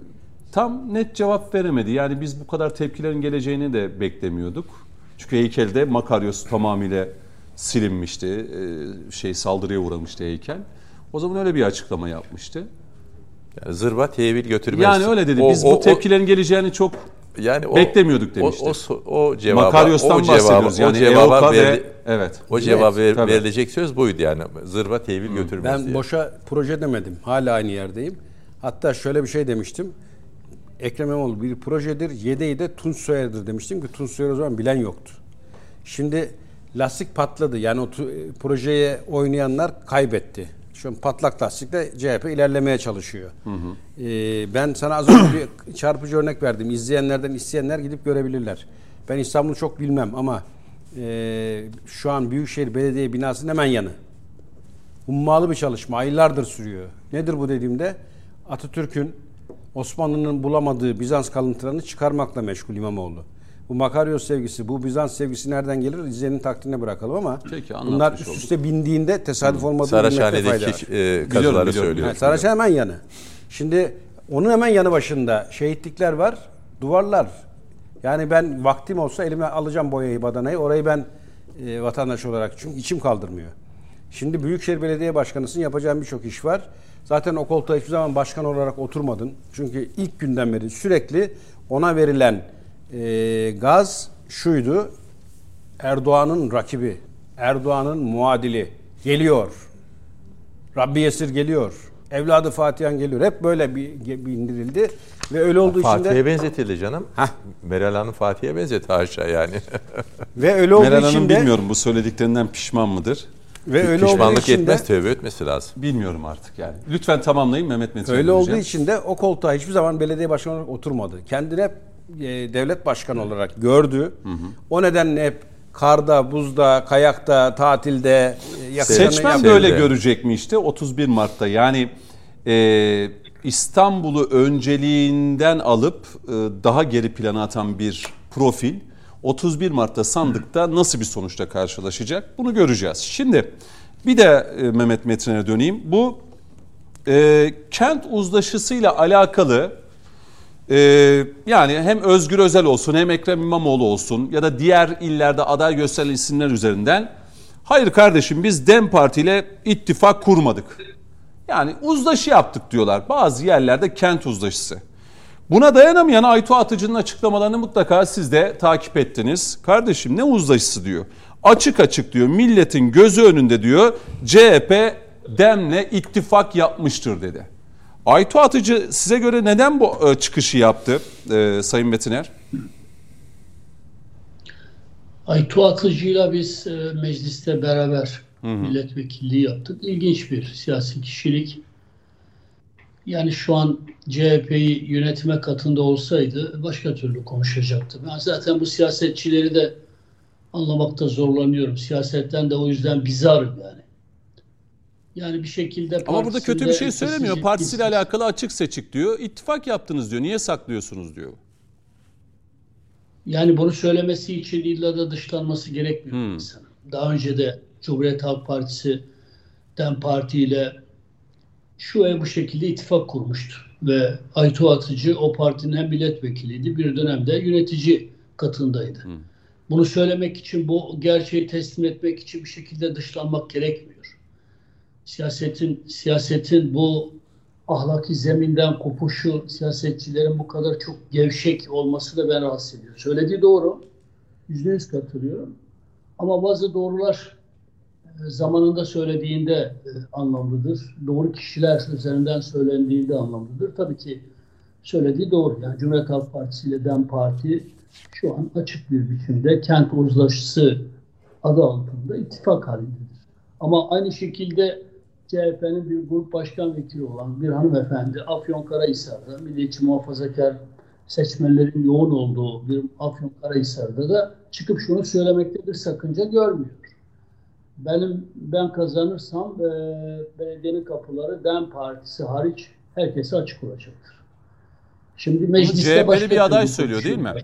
tam net cevap veremedi. Yani biz bu kadar tepkilerin geleceğini de beklemiyorduk. Çünkü heykelde Makaryos tamamıyla silinmişti. Ee, şey saldırıya uğramıştı heykel. O zaman öyle bir açıklama yapmıştı. Yani zırva tevil götürmez. Yani öyle dedi. Biz o, bu o, tepkilerin geleceğini çok yani o, beklemiyorduk demişti. O, o, o cevaba, Makaryos'tan o cevaba, bahsediyoruz. Yani o cevaba E O K verdi, ve evet. O cevaba evet, ver, verilecek söz buydu yani. Zırva tevil götürmez Ben diye. boşa proje demedim. Hala aynı yerdeyim. Hatta şöyle bir şey demiştim. Ekrem İmamoğlu bir projedir. Yedeği de Tunç Soyer'dir demiştim ki Tunç Soyer o zaman bilen yoktu. Şimdi lastik patladı. Yani o projeye oynayanlar kaybetti. Şu an patlak lastikle C H P ilerlemeye çalışıyor. Hı hı. Ee, ben sana az önce bir çarpıcı örnek verdim. İzleyenlerden isteyenler gidip görebilirler. Ben İstanbul'u çok bilmem ama e, şu an Büyükşehir Belediye binasının hemen yanı. Hummalı bir çalışma. Aylardır sürüyor. Nedir bu dediğimde? Atatürk'ün Osmanlı'nın bulamadığı Bizans kalıntılarını çıkarmakla meşgul İmamoğlu. Bu Makaryos sevgisi, bu Bizans sevgisi nereden gelir? İzleyenin takdirine bırakalım ama peki, bunlar üst üste olduk. bindiğinde tesadüf olmadığı Saraçhane'deki e, kazıları söylüyor. Yani Saraçhane hemen yanı. Şimdi onun hemen yanı başında şehitlikler var, duvarlar. Yani ben vaktim olsa elime alacağım boyayı, badanayı. Orayı ben e, vatandaş olarak çünkü içim kaldırmıyor. Şimdi Büyükşehir Belediye Başkanısın, yapacağım birçok iş var. Zaten o koltuğa hiçbir zaman başkan olarak oturmadın. Çünkü ilk günden beri sürekli ona verilen e, gaz şuydu. Erdoğan'ın rakibi, Erdoğan'ın muadili geliyor. Rabbi Yesir geliyor. Evladı Fatihan geliyor. Hep böyle bir, bir indirildi. Ve öyle olduğu için de... Fatih'e benzetildi canım. Heh. Meral Hanım Fatih'e benzetti aşağı yani. Ve öyle olduğu Meral Hanım için de... bilmiyorum bu söylediklerinden pişman mıdır? Ve öyle Pişmanlık olduğu için etmez, de, tövbe etmesi lazım. Bilmiyorum artık yani. Lütfen tamamlayın Mehmet Metin. Öyle olduğu için de o koltuğa hiçbir zaman belediye başkanı olarak oturmadı. Kendini hep e, devlet başkanı olarak gördü. Hı hı. O nedenle hep karda, buzda, kayakta, tatilde e, seçmen böyle görecek mi işte otuz bir Mart'ta yani e, İstanbul'u önceliğinden alıp e, daha geri plana atan bir profil otuz bir Mart'ta sandıkta nasıl bir sonuçla karşılaşacak bunu göreceğiz. Şimdi bir de e, Mehmet Metin'e döneyim. Bu e, kent uzlaşısıyla alakalı e, yani hem Özgür Özel olsun hem Ekrem İmamoğlu olsun ya da diğer illerde aday gösterilen isimler üzerinden hayır kardeşim biz DEM Parti ile ittifak kurmadık. Yani uzlaşı yaptık diyorlar. Bazı yerlerde kent uzlaşısı. Buna dayanamayan Aytu Atıcı'nın açıklamalarını mutlaka siz de takip ettiniz. Kardeşim ne uzlaşısı diyor. Açık açık diyor milletin gözü önünde diyor C H P DEM'le ittifak yapmıştır dedi. Aytu Atıcı size göre neden bu çıkışı yaptı e, Sayın Metiner? Aytu Atıcı'yla biz e, mecliste beraber Hı hı. Milletvekilliği yaptık. İlginç bir siyasi kişilik. Yani şu an C H P'yi yönetme katında olsaydı başka türlü konuşacaktı. Ben zaten bu siyasetçileri de anlamakta zorlanıyorum. Siyasetten de o yüzden bizarım yani. Yani bir şekilde ama burada kötü bir şey söylemiyor. etkisiz, Partisiyle etkisiz. alakalı açık seçik diyor. İttifak yaptınız diyor. Niye saklıyorsunuz diyor. Yani bunu söylemesi için illa da dışlanması gerekmiyor Hmm. insanın. Daha önce de Cumhuriyet Halk Partisi DEM Parti ile şu ve bu şekilde ittifak kurmuştu. Ve Aytu Atıcı o partinin hem milletvekiliydi, bir dönemde yönetici katındaydı. Hmm. Bunu söylemek için, bu gerçeği teslim etmek için bir şekilde dışlanmak gerekmiyor. Siyasetin siyasetin bu ahlaki zeminden kopuşu, siyasetçilerin bu kadar çok gevşek olması da beni rahatsız ediyor. Söylediği doğru, yüzde yüz katılıyorum. Ama bazı doğrular zamanında söylediğinde e, anlamlıdır. Doğru kişiler üzerinden söylendiğinde anlamlıdır. Tabii ki söylediği doğru. Yani Cumhuriyet Halk Partisi ile DEM Parti şu an açık bir biçimde kent uzlaşısı adı altında ittifak halindedir. Ama aynı şekilde C H P'nin bir grup başkan vekili olan bir hanımefendi Afyonkarahisar'da, milliyetçi muhafazakar seçmenlerin yoğun olduğu bir Afyonkarahisar'da da çıkıp şunu söylemekte bir sakınca görmüyor. Benim ben kazanırsam e, belediyenin kapıları DEM Partisi hariç herkese açık olacaktır. Şimdi mecliste C H P'li bir aday türlü söylüyor değil mi?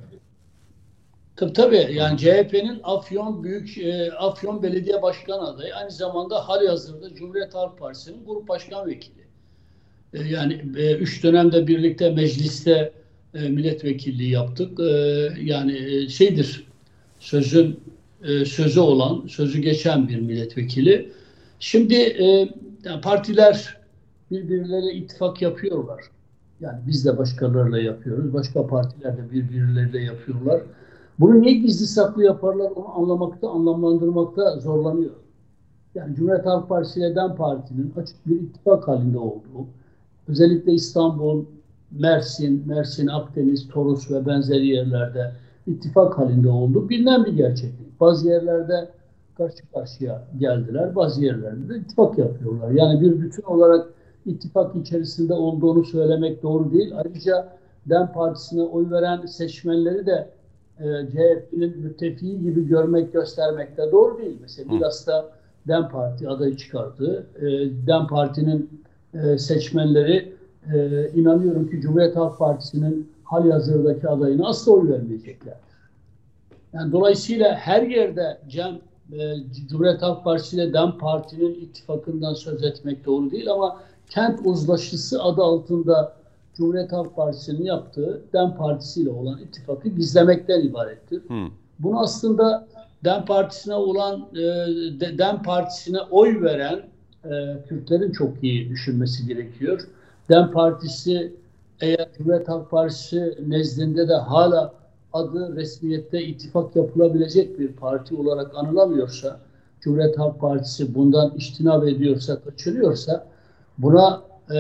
Tabii tabii. Yani C H P'nin Afyon Büyük e, Afyon Belediye Başkan adayı, aynı zamanda halihazırda Cumhuriyet Halk Partisi'nin grup başkan vekili. E, yani e, üç dönemde birlikte mecliste e, milletvekilliği yaptık. E, yani e, şeydir, sözün e, sözü olan, sözü geçen bir milletvekili. Şimdi e, yani partiler birbirleriyle ittifak yapıyorlar. Yani biz de başkalarıyla yapıyoruz. Başka partiler de birbirleriyle yapıyorlar. Bunu niye gizli saklı yaparlar onu anlamakta, anlamlandırmakta zorlanıyor. Yani Cumhuriyet Halk Partisi ile DEM Parti'nin açık bir ittifak halinde olduğu, özellikle İstanbul, Mersin, Mersin, Akdeniz, Toros ve benzeri yerlerde ittifak halinde olduğu bilinen bir gerçeklik. Bazı yerlerde karşı karşıya geldiler, bazı yerlerde de ittifak yapıyorlar. Yani bir bütün olarak ittifak içerisinde olduğunu söylemek doğru değil. Ayrıca DEM Partisi'ne oy veren seçmenleri de e, C H P'nin müttefiği gibi görmek, göstermek de doğru değil. Mesela Milas'ta DEM Parti adayı çıkardı. E, DEM Parti'nin e, seçmenleri e, inanıyorum ki Cumhuriyet Halk Partisi'nin halihazırdaki adayına asla oy vermeyeceklerdir. Yani dolayısıyla her yerde Cem, e, Cumhuriyet Halk Partisi ile DEM Parti'nin ittifakından söz etmek doğru değil ama kent uzlaşısı adı altında Cumhuriyet Halk Partisi'nin yaptığı DEM Partisi ile olan ittifakı gizlemekten ibarettir. Hmm. Bunu aslında DEM Partisi'ne olan e, DEM Partisi'ne oy veren e, Kürtlerin çok iyi düşünmesi gerekiyor. DEM Partisi eğer Cumhuriyet Halk Partisi nezdinde de hala adı resmiyette ittifak yapılabilecek bir parti olarak anılamıyorsa, Cumhuriyet Halk Partisi bundan içtinab ediyorsa, kaçırıyorsa buna e,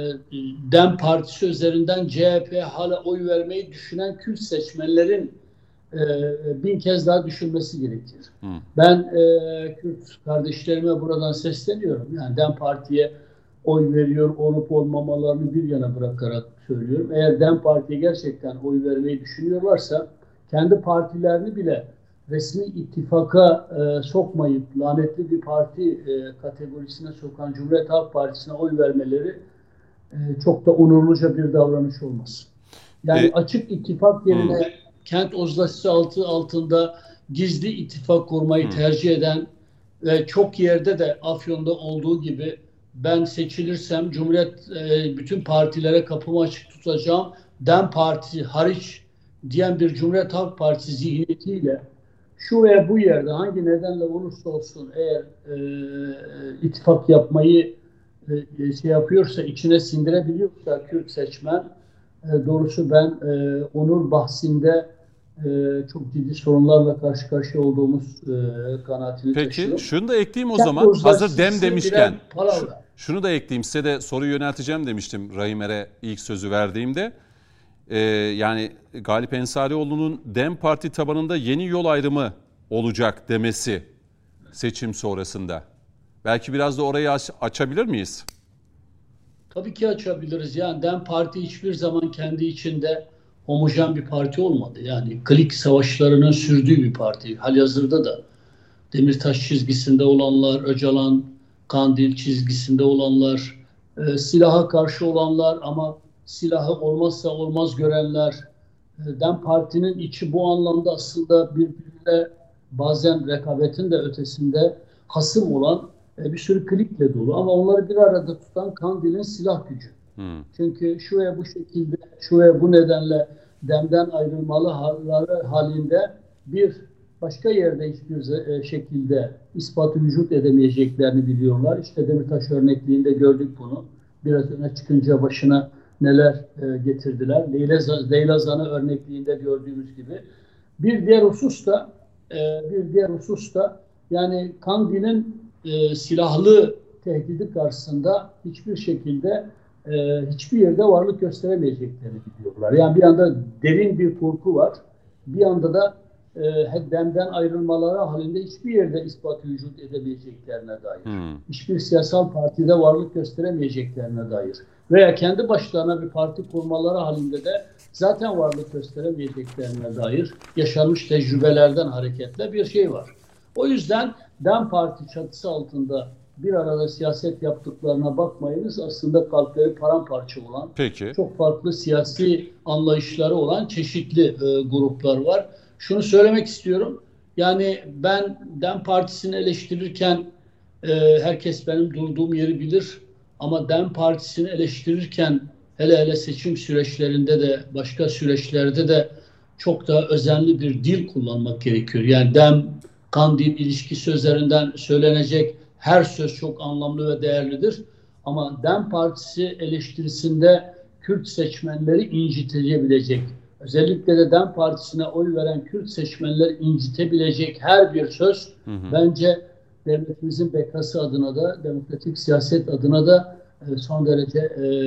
DEM Partisi üzerinden C H P'ye hala oy vermeyi düşünen Kürt seçmenlerin e, bin kez daha düşünmesi gerekir. Hı. Ben e, Kürt kardeşlerime buradan sesleniyorum. Yani DEM Parti'ye oy veriyor olup olmamalarını bir yana bırakarak söylüyorum. Eğer DEM Parti'ye gerçekten oy vermeyi düşünüyorlarsa kendi partilerini bile resmi ittifaka e, sokmayıp lanetli bir parti e, kategorisine sokan Cumhuriyet Halk Partisi'ne oy vermeleri e, çok da onurluca bir davranış olmaz. Yani e, açık ittifak yerine hı. kent uzlaşısı altı altında gizli ittifak kurmayı hı. tercih eden ve çok yerde de Afyon'da olduğu gibi ben seçilirsem Cumhuriyet e, bütün partilere kapımı açık tutacağım, DEM Partisi hariç diyen bir Cumhuriyet Halk Partisi zihniyetiyle şu veya bu yerde hangi nedenle olursa olsun eğer e, ittifak yapmayı e, şey yapıyorsa, içine sindirebiliyorsa Kürt seçmen, e, doğrusu ben e, onur bahsinde e, çok ciddi sorunlarla karşı karşıya olduğumuz e, kanaatini Peki, taşıyorum. Peki şunu da ekleyeyim o Kent zaman. Hazır DEM demişken. Şu, şunu da ekleyeyim. Size de soruyu yönelteceğim demiştim Rahimer'e ilk sözü verdiğimde. Ee, yani Galip Ensarioğlu'nun DEM Parti tabanında yeni yol ayrımı olacak demesi seçim sonrasında. Belki biraz da orayı aç- açabilir miyiz? Tabii ki açabiliriz. Yani DEM Parti hiçbir zaman kendi içinde homojen bir parti olmadı. Yani klik savaşlarının sürdüğü bir parti. Halihazırda da Demirtaş çizgisinde olanlar, Öcalan, Kandil çizgisinde olanlar, e, silaha karşı olanlar ama silahı olmazsa olmaz görenler. E, DEM Parti'nin içi bu anlamda aslında birbirine bazen rekabetin de ötesinde hasım olan e, bir sürü klikle dolu. Ama onları bir arada tutan Kandil'in silah gücü. Hmm. Çünkü şu ve bu şekilde, şu ve bu nedenle DEM'den ayrılmalı halleri halinde bir başka yerde hiçbir şekilde ispatı vücut edemeyeceklerini biliyorlar. İşte Demirtaş örnekliğinde gördük bunu. Biraz öne çıkınca başına neler e, getirdiler. Leyla, Leyla Zana örnekliğinde gördüğümüz gibi. Bir diğer husus da e, bir diğer husus da yani Kandil'in e, silahlı tehdidi karşısında hiçbir şekilde e, hiçbir yerde varlık gösteremeyeceklerini biliyorlar. Yani bir anda derin bir korku var. Bir anda da e, DEM'den ayrılmaları halinde hiçbir yerde ispat vücut edebileceklerine dair. Hmm. Hiçbir siyasal partide varlık gösteremeyeceklerine dair. Veya kendi başlarına bir parti kurmaları halinde de zaten varlık gösteremeyeceklerine dair yaşanmış tecrübelerden hareketle bir şey var. O yüzden DEM Parti çatısı altında bir arada siyaset yaptıklarına bakmayınız. Aslında kalpleri paramparça olan, Peki. çok farklı siyasi anlayışları olan çeşitli e, gruplar var. Şunu söylemek istiyorum. Yani ben DEM Partisi'ni eleştirirken e, herkes benim durduğum yeri bilir. Ama DEM Partisi'ni eleştirirken hele hele seçim süreçlerinde de başka süreçlerde de çok daha özenli bir dil kullanmak gerekiyor. Yani DEM, Kandil ilişkisi üzerinden söylenecek her söz çok anlamlı ve değerlidir. Ama DEM Partisi eleştirisinde Kürt seçmenleri incitebilecek, özellikle de DEM Partisi'ne oy veren Kürt seçmenleri incitebilecek her bir söz hı hı. bence devletimizin bekası adına da, demokratik siyaset adına da son derece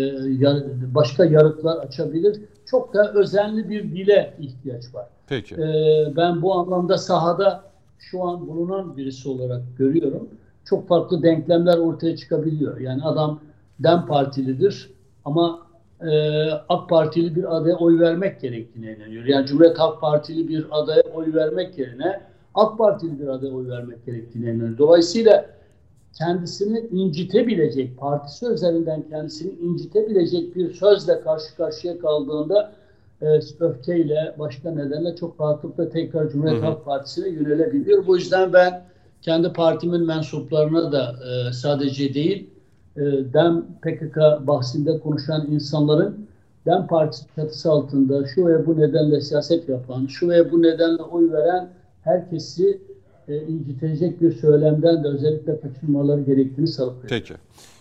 başka yarıklar açabilir. Çok da özenli bir dile ihtiyaç var. Peki. Ben bu anlamda sahada şu an bulunan birisi olarak görüyorum. Çok farklı denklemler ortaya çıkabiliyor. Yani adam DEM Partilidir ama e, AK Partili bir adaya oy vermek gerektiğine inanıyor. Yani Cumhuriyet Halk Partili bir adaya oy vermek yerine AK Partili bir adaya oy vermek gerektiğine inanıyor. Dolayısıyla kendisini incitebilecek, partisi üzerinden kendisini incitebilecek bir sözle karşı karşıya kaldığında e, öfkeyle, başka nedenle çok rahatlıkla tekrar Cumhuriyet hı hı. Halk Partisi'ne yönelebiliyor. Bu yüzden ben kendi partimin mensuplarına da e, sadece değil, e, DEM P K K bahsinde konuşan insanların DEM Partisi çatısı altında şu ve bu nedenle siyaset yapan, şu ve bu nedenle oy veren herkesi e, incitecek bir söylemden de özellikle kaçınmaları gerektiğini savunuyorum. Peki.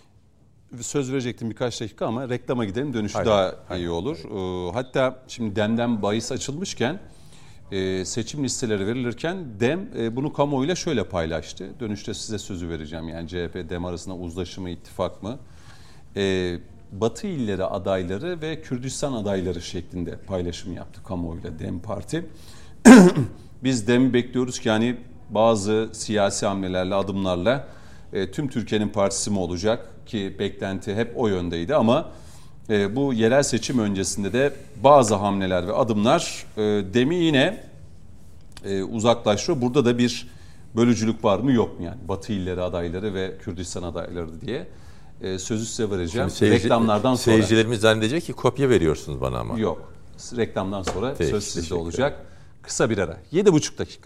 Söz verecektim birkaç dakika ama reklama gidelim, dönüşü hayır, daha hayır, iyi olur. Hayır. Hatta şimdi DEM'den bahis açılmışken e, seçim listeleri verilirken DEM e, bunu kamuoyuyla şöyle paylaştı. Dönüşte size sözü vereceğim. Yani C H P DEM arasında uzlaşı mı, ittifak mı? E, Batı illeri adayları ve Kürdistan adayları şeklinde paylaşım yaptı kamuoyuyla DEM Parti. Biz DEM'i bekliyoruz ki yani bazı siyasi hamlelerle, adımlarla e, tüm Türkiye'nin partisi mi olacak ki beklenti hep o yöndeydi ama e, bu yerel seçim öncesinde de bazı hamleler ve adımlar e, DEM'i yine e, uzaklaştırıyor. Burada da bir bölücülük var mı yok mu yani Batı illeri adayları ve Kürdistan adayları diye e, sözü size vereceğim. Seyirci, reklamlardan sonra. Seyircilerimiz zannedecek ki kopya veriyorsunuz bana ama. Yok. Reklamdan sonra Peki, söz sizde olacak. Kısa bir ara. Yedi buçuk dakika.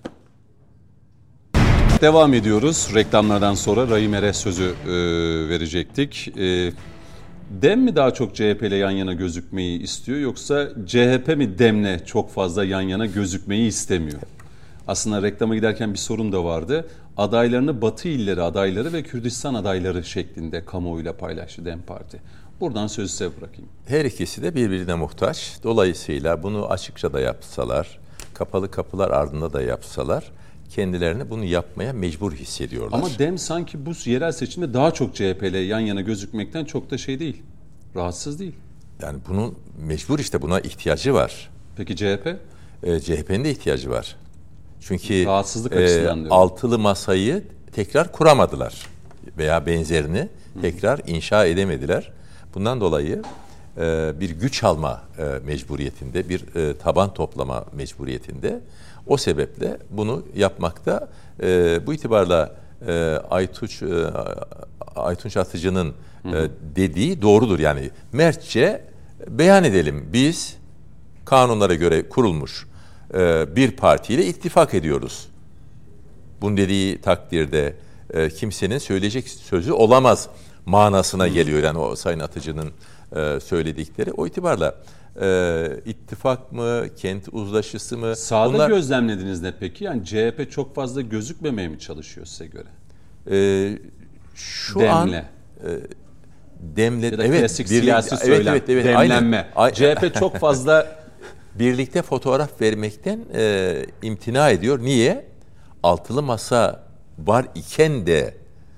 Devam ediyoruz. Reklamlardan sonra Rahim Er'e sözü e, verecektik. E, DEM mi daha çok C H P ile yan yana gözükmeyi istiyor yoksa C H P mi DEM'le çok fazla yan yana gözükmeyi istemiyor? Aslında reklama giderken bir sorun da vardı. Adaylarını Batı illeri adayları ve Kürdistan adayları şeklinde kamuoyuyla paylaştı DEM Parti. Buradan sözü size bırakayım. Her ikisi de birbirine muhtaç. Dolayısıyla bunu açıkça da yapsalar, kapalı kapılar ardında da yapsalar kendilerini bunu yapmaya mecbur hissediyorlar. Ama DEM sanki bu yerel seçimde daha çok C H P ile yan yana gözükmekten çok da şey değil. Rahatsız değil. Yani bunun mecbur işte buna ihtiyacı var. Peki C H P? Ee, C H P'nin de ihtiyacı var. Çünkü rahatsızlık açısından e, altılı masayı tekrar kuramadılar. veya benzerini tekrar inşa edemediler. Bundan dolayı e, bir güç alma e, mecburiyetinde, bir e, taban toplama mecburiyetinde. O sebeple bunu yapmakta. E, bu itibarla e, Aytunç e, Aytunç Atıcı'nın e, dediği doğrudur. Yani mertçe beyan edelim. Biz kanunlara göre kurulmuş e, bir partiyle ittifak ediyoruz. Bunun dediği takdirde e, kimsenin söyleyecek sözü olamaz manasına geliyor. Yani o Sayın Atıcı'nın e, söyledikleri. O itibarla e, ittifak mı, kent uzlaşısı mı? Sağda bunlar, gözlemlediniz ne peki? Yani C H P çok fazla gözükmemeye mi çalışıyor size göre? E, şu Demle. an e, demle, Ya da evet, klasik birlik, siyasi evet, söylem, evet, evet, demlenme. aynen. C H P çok fazla birlikte fotoğraf vermekten e, imtina ediyor. Niye? Altılı masa var iken de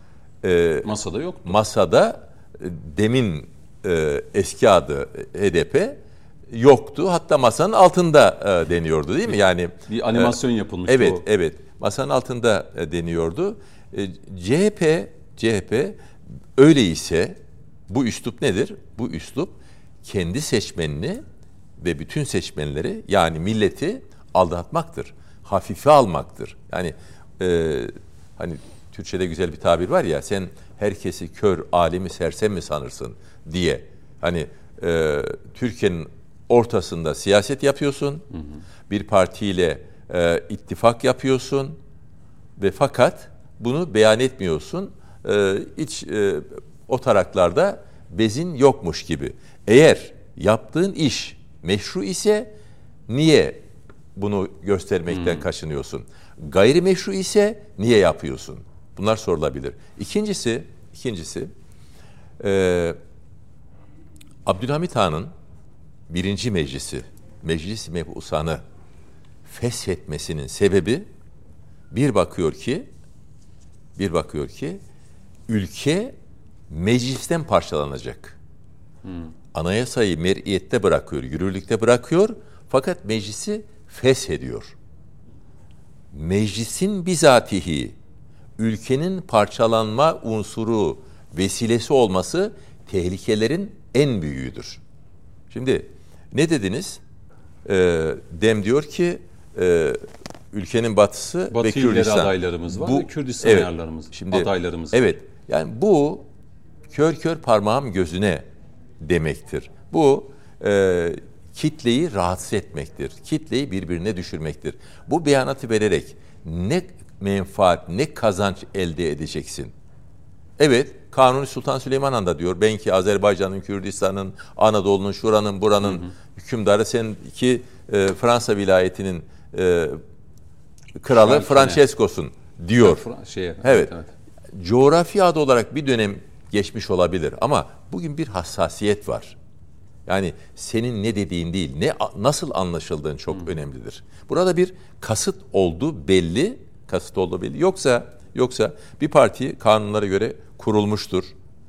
e, masada yok. masada e, demin e, eski adı H D P yoktu. Hatta masanın altında e, deniyordu değil mi? Yani bir animasyon e, yapılmıştı. Evet, o. evet. Masanın altında e, deniyordu. E, C H P C H P öyleyse bu üslup nedir? Bu üslup kendi seçmenini ve bütün seçmenleri, yani milleti aldatmaktır. Hafife almaktır. Yani e, hani Türkçe'de güzel bir tabir var ya, sen herkesi kör, alemi sersem mi sanırsın diye. Hani e, Türkiye'nin ortasında siyaset yapıyorsun. Hı hı. Bir partiyle e, ittifak yapıyorsun ve fakat bunu beyan etmiyorsun. E, hiç e, o taraklarda bezin yokmuş gibi. Eğer yaptığın iş meşru ise niye bunu göstermekten hmm. kaçınıyorsun? Gayrimeşru ise niye yapıyorsun? Bunlar sorulabilir. İkincisi, ikincisi e, Abdülhamit Han'ın birinci meclisi, meclis mebusanı feshetmesinin sebebi, bir bakıyor ki, bir bakıyor ki ülke meclisten parçalanacak. Hmm. Anayasayı mer'iyette bırakıyor, yürürlükte bırakıyor, fakat meclisi feshediyor. Meclisin bizatihi ülkenin parçalanma unsuru, vesilesi olması tehlikelerin en büyüğüdür. Şimdi ne dediniz? Ee, Dem diyor ki e, ülkenin batısı Batı ve Kürdistan. adaylarımız var bu, ve Kürdistan evet, ayarlarımız, şimdi, adaylarımız var. Evet, yani bu kör kör parmağım gözüne demektir. Bu e, kitleyi rahatsız etmektir. Kitleyi birbirine düşürmektir. Bu beyanatı vererek ne menfaat, ne kazanç elde edeceksin? Evet, Kanuni Sultan Süleyman Han da diyor, ben ki Azerbaycan'ın, Kürdistan'ın, Anadolu'nun, şuranın, buranın hı hı. hükümdarı, sen ki e, Fransa vilayetinin e, kralı Fransa'ya. Francesco'sun diyor. Fra- şeye, evet. evet. evet. Coğrafi adı olarak bir dönem geçmiş olabilir ama bugün bir hassasiyet var. Yani senin ne dediğin değil, ne nasıl anlaşıldığın çok hmm. önemlidir. Burada bir kasıt olduğu belli, kasıt olduğu belli. Yoksa yoksa bir parti kanunlara göre kurulmuştur.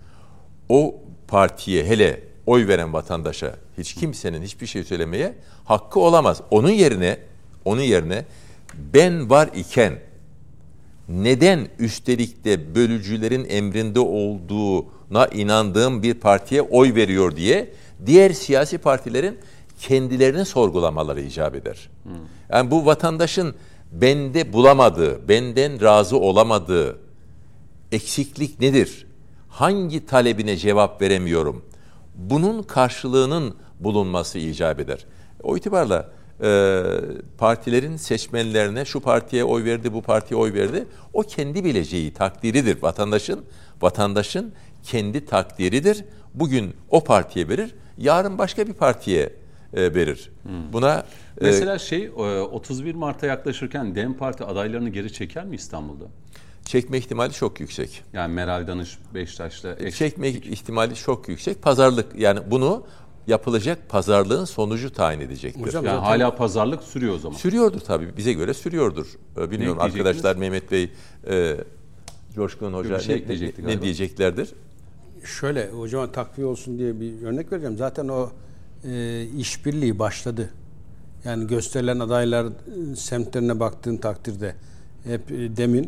O partiye, hele oy veren vatandaşa hiç kimsenin hiçbir şey söylemeye hakkı olamaz. Onun yerine onun yerine ben var iken neden üstelik de bölücülerin emrinde olduğuna inandığım bir partiye oy veriyor diye diğer siyasi partilerin kendilerini sorgulamaları icap eder. Hmm. Yani bu vatandaşın bende bulamadığı, benden razı olamadığı eksiklik nedir? Hangi talebine cevap veremiyorum? Bunun karşılığının bulunması icap eder. O itibarla e, partilerin seçmenlerine şu partiye oy verdi, bu partiye oy verdi. O kendi bileceği takdiridir. Vatandaşın, vatandaşın kendi takdiridir. Bugün o partiye verir, yarın başka bir partiye e, verir. Hmm. Buna mesela e, şey otuz bir Mart'a yaklaşırken DEM Parti adaylarını geri çeker mi İstanbul'da? Çekme ihtimali çok yüksek. Yani Meral Danış, Beşiktaş'la eş... Çekme ihtimali çok yüksek. Pazarlık, yani bunu yapılacak pazarlığın sonucu tayin edecektir. Hocam, yani hala pazarlık sürüyor o zaman. Sürüyordur tabii. Bize göre sürüyordur. Bilmiyorum arkadaşlar, Mehmet Bey, e, Coşkun Hoca şey ne, ne diyeceklerdir? Şöyle, hocam takviye olsun diye bir örnek vereceğim. Zaten o e, işbirliği başladı. Yani gösterilen adaylar semtlerine baktığın takdirde hep e, demin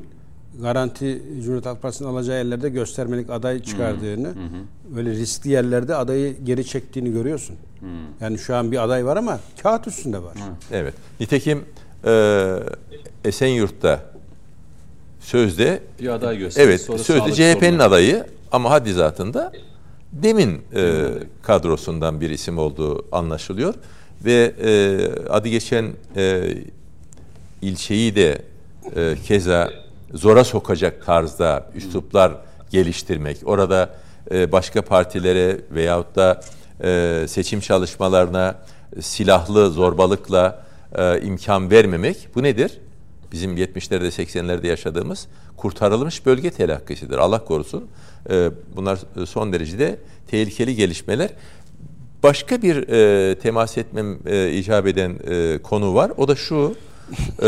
Garanti Cumhuriyet Halk Partisi'nin alacağı yerlerde göstermelik aday çıkardığını, hı hı. böyle riskli yerlerde adayı geri çektiğini görüyorsun. Hı. Yani şu an bir aday var ama kağıt üstünde var. Hı. Evet. Nitekim e, Esenyurt'ta sözde bir aday gösterdi. Evet, sözde C H P'nin adayı ama haddi zatında Dem'in e, kadrosundan bir isim olduğu anlaşılıyor ve e, adı geçen e, ilçeyi de e, keza zora sokacak tarzda üsluplar geliştirmek, orada e, başka partilere veyahut da e, seçim çalışmalarına silahlı zorbalıkla e, imkan vermemek, bu nedir? Bizim yetmişlerde seksenlerde yaşadığımız kurtarılmış bölge telakkisidir. Allah korusun. E, bunlar son derecede tehlikeli gelişmeler. Başka bir e, temas etmem e, icap eden e, konu var. O da şu, e,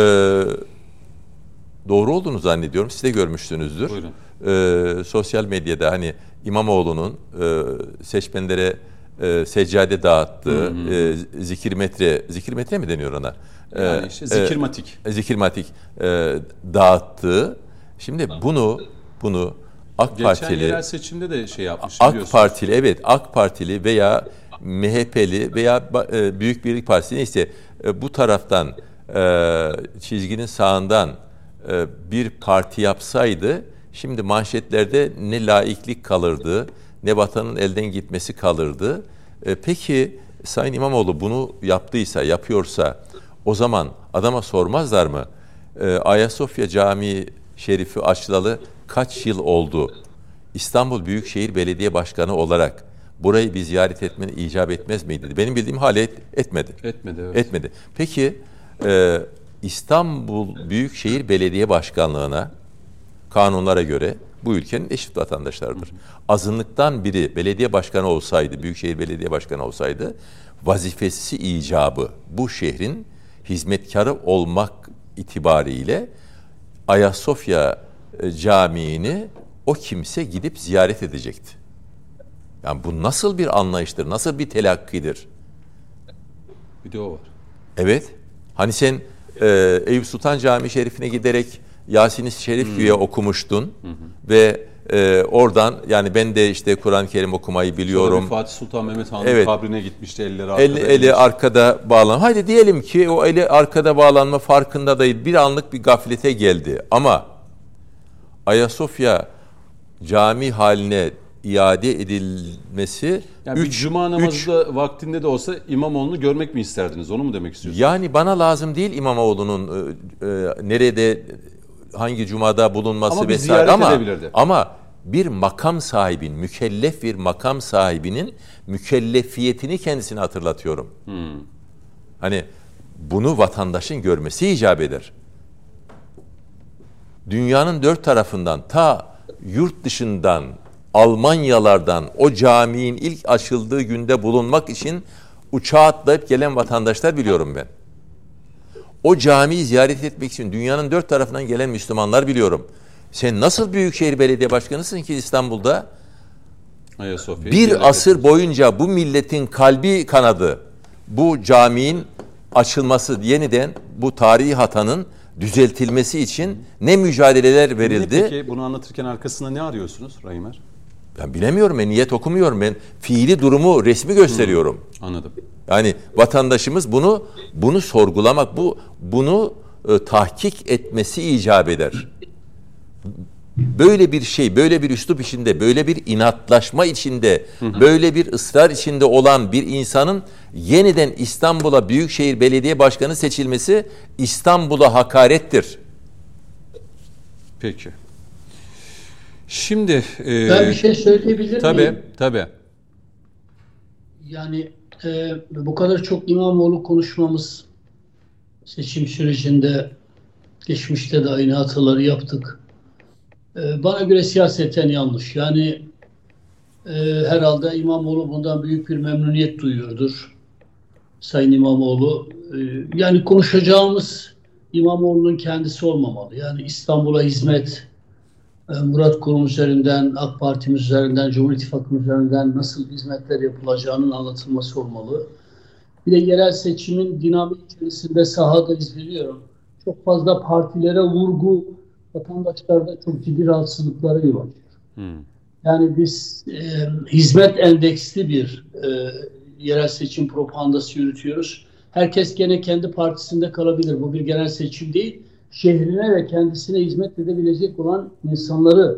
doğru olduğunu zannediyorum. Siz de görmüşsünüzdür. Buyurun. E, sosyal medyada hani İmamoğlu'nun e, seçmenlere e, seccade dağıttığı, hı hı. E, zikirmetre, zikirmetre mi deniyor ona? Yani işte zikirmatik. E, zikirmatik e, dağıttığı. Şimdi bunu bunu AK Geçen Partili, Geçen yerel seçimde de şey yapmış AK biliyorsunuz. Partili, evet AK Partili veya M H P'li veya e, Büyük Birlik Partisi neyse e, bu taraftan e, çizginin sağından e, bir parti yapsaydı şimdi manşetlerde ne laiklik kalırdı, ne vatanın elden gitmesi kalırdı. E, peki Sayın İmamoğlu bunu yaptıysa, yapıyorsa o zaman adama sormazlar mı? E, Ayasofya Camii Şerifi açılalı kaç yıl oldu? İstanbul Büyükşehir Belediye Başkanı olarak burayı bir ziyaret etmeni icap etmez miydi? Benim bildiğim hala et, etmedi. Etmedi, evet. Etmedi. Peki e, İstanbul Büyükşehir Belediye Başkanlığı'na kanunlara göre bu ülkenin eşit vatandaşlarıdır. Hı hı. Azınlıktan biri belediye başkanı olsaydı, Büyükşehir Belediye Başkanı olsaydı vazifesi icabı bu şehrin hizmetkarı olmak itibariyle Ayasofya Camii'ni o kimse gidip ziyaret edecekti. Yani bu nasıl bir anlayıştır, nasıl bir telakkidir? Bir de o var. Evet. Hani sen e, Eyüp Sultan Camii Şerifi'ne giderek Yasin-i Şerif hmm. güya okumuştun hı hı. ve e, oradan yani ben de işte Kur'an-ı Kerim okumayı biliyorum. Sonra Fatih Sultan Mehmet Han'ın evet. kabrine gitmişti, elleri arkada. Eli, eli arkada bağlanma. Haydi diyelim ki o eli arkada bağlanma farkında değil. Bir anlık bir gaflete geldi. Ama Ayasofya cami haline iade edilmesi yani üç, bir cuma namazı da vaktinde de olsa İmamoğlu'nu görmek mi isterdiniz? Onu mu demek istiyorsunuz? Yani bana lazım değil İmamoğlu'nun e, e, nerede hangi cumada bulunması ama vesaire ama edebilirdi. ama bir makam sahibinin, mükellef bir makam sahibinin mükellefiyetini kendisine hatırlatıyorum. Hmm. Hani bunu vatandaşın görmesi icap eder. Dünyanın dört tarafından ta yurt dışından Almanyalardan o caminin ilk açıldığı günde bulunmak için uçağa atlayıp gelen vatandaşlar biliyorum ben. O camiyi ziyaret etmek için dünyanın dört tarafından gelen Müslümanlar biliyorum. Sen nasıl Büyükşehir Belediye Başkanısın ki İstanbul'da? Ayasofya bir asır boyunca bu milletin kalbi kanadı, bu caminin açılması, yeniden bu tarihi hatanın düzeltilmesi için ne mücadeleler verildi? Peki bunu anlatırken arkasında ne arıyorsunuz Raimer? Ben bilemiyorum, ben niyet okumuyorum, ben fiili durumu resmi gösteriyorum. Hı, anladım. Yani vatandaşımız bunu bunu sorgulamak, bu bunu e, tahkik etmesi icap eder. Böyle bir şey, böyle bir üslup içinde, böyle bir inatlaşma içinde, hı hı. böyle bir ısrar içinde olan bir insanın yeniden İstanbul'a Büyükşehir Belediye Başkanı seçilmesi İstanbul'a hakarettir. Peki. Şimdi e, ben bir şey söyleyebilir tabii, miyim? Tabii, tabii. Yani e, bu kadar çok İmamoğlu konuşmamız seçim sürecinde geçmişte de aynı hataları yaptık. E, bana göre siyaseten yanlış. Yani e, herhalde İmamoğlu bundan büyük bir memnuniyet duyuyordur. Sayın İmamoğlu. E, yani konuşacağımız İmamoğlu'nun kendisi olmamalı. Yani İstanbul'a hizmet, Murat Kurum üzerinden, AK Parti'miz üzerinden, Cumhur İttifakı'mız üzerinden nasıl hizmetler yapılacağının anlatılması olmalı. Bir de yerel seçimin dinamik içerisinde sahada izliyorum. Çok fazla partilere vurgu vatandaşlarda çok ciddi rahatsızlıklara yol açıyor. Hmm. Yani biz e, hizmet endeksli bir e, yerel seçim propagandası yürütüyoruz. Herkes gene kendi partisinde kalabilir. Bu bir genel seçim değil. Şehrine ve kendisine hizmet edebilecek olan insanları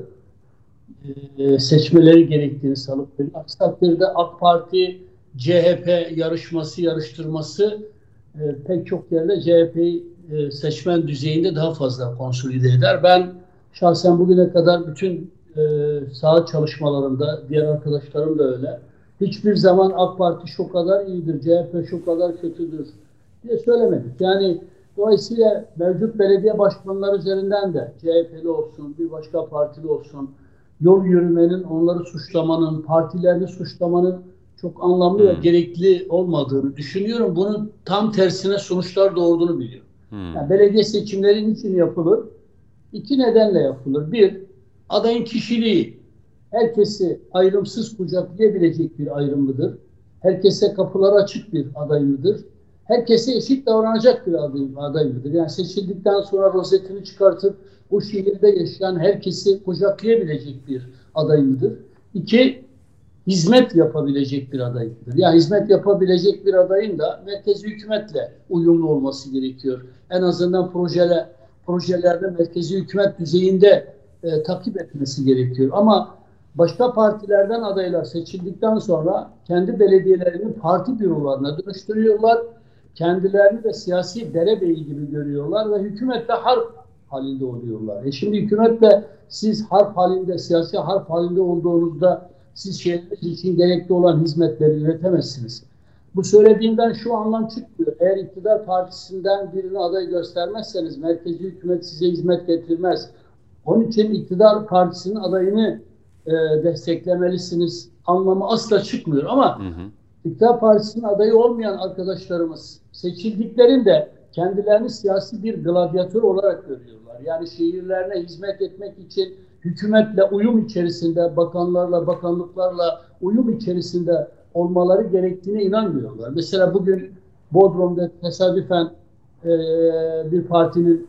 e, seçmeleri gerektiğini salık veriyor. Aksi takdirde AK Parti, C H P yarışması, yarıştırması e, pek çok yerde C H P'yi e, seçmen düzeyinde daha fazla konsolide eder. Ben şahsen bugüne kadar bütün e, saha çalışmalarında, diğer arkadaşlarım da öyle, hiçbir zaman AK Parti şu kadar iyidir, C H P şu kadar kötüdür diye söylemedik. Yani dolayısıyla mevcut belediye başkanları üzerinden de C H P'li olsun, bir başka partili olsun, yol yürümenin, onları suçlamanın, partilerini suçlamanın çok anlamlı hmm. ve gerekli olmadığını düşünüyorum. Bunun tam tersine sonuçlar doğurduğunu biliyorum. Hmm. Yani belediye seçimleri niçin yapılır? İki nedenle yapılır. Bir, adayın kişiliği herkesi ayrımsız kucaklayabilecek bir ayrımlıdır. Herkese kapıları açık bir aday mıdır? Herkese eşit davranacak bir aday mıdır? Yani seçildikten sonra rozetini çıkartıp o şehirde yaşayan herkesi kucaklayabilecek bir aday mıdır? İki, hizmet yapabilecek bir aday mıdır? Yani hizmet yapabilecek bir adayın da merkezi hükümetle uyumlu olması gerekiyor. En azından projeler, projelerde merkezi hükümet düzeyinde e, takip etmesi gerekiyor. Ama başka partilerden adaylar seçildikten sonra kendi belediyelerini parti bürolarına dönüştürüyorlar. Kendilerini de siyasi derebeyi gibi görüyorlar ve hükümetle harp halinde oluyorlar. E şimdi hükümetle siz harp halinde, siyasi harp halinde olduğunuzda siz şehriniz için gerekli olan hizmetleri üretemezsiniz. Bu söylediğimden şu anlam çıkmıyor. Eğer iktidar partisinden birini aday göstermezseniz merkezi hükümet size hizmet getirmez. Onun için iktidar partisinin adayını e, desteklemelisiniz anlamı asla çıkmıyor. Ama hı hı. iktidar partisinin adayı olmayan arkadaşlarımız seçildiklerinde kendilerini siyasi bir gladyatör olarak görüyorlar. Yani şehirlerine hizmet etmek için hükümetle uyum içerisinde, bakanlarla, bakanlıklarla uyum içerisinde olmaları gerektiğine inanmıyorlar. Mesela bugün Bodrum'da tesadüfen e, bir partinin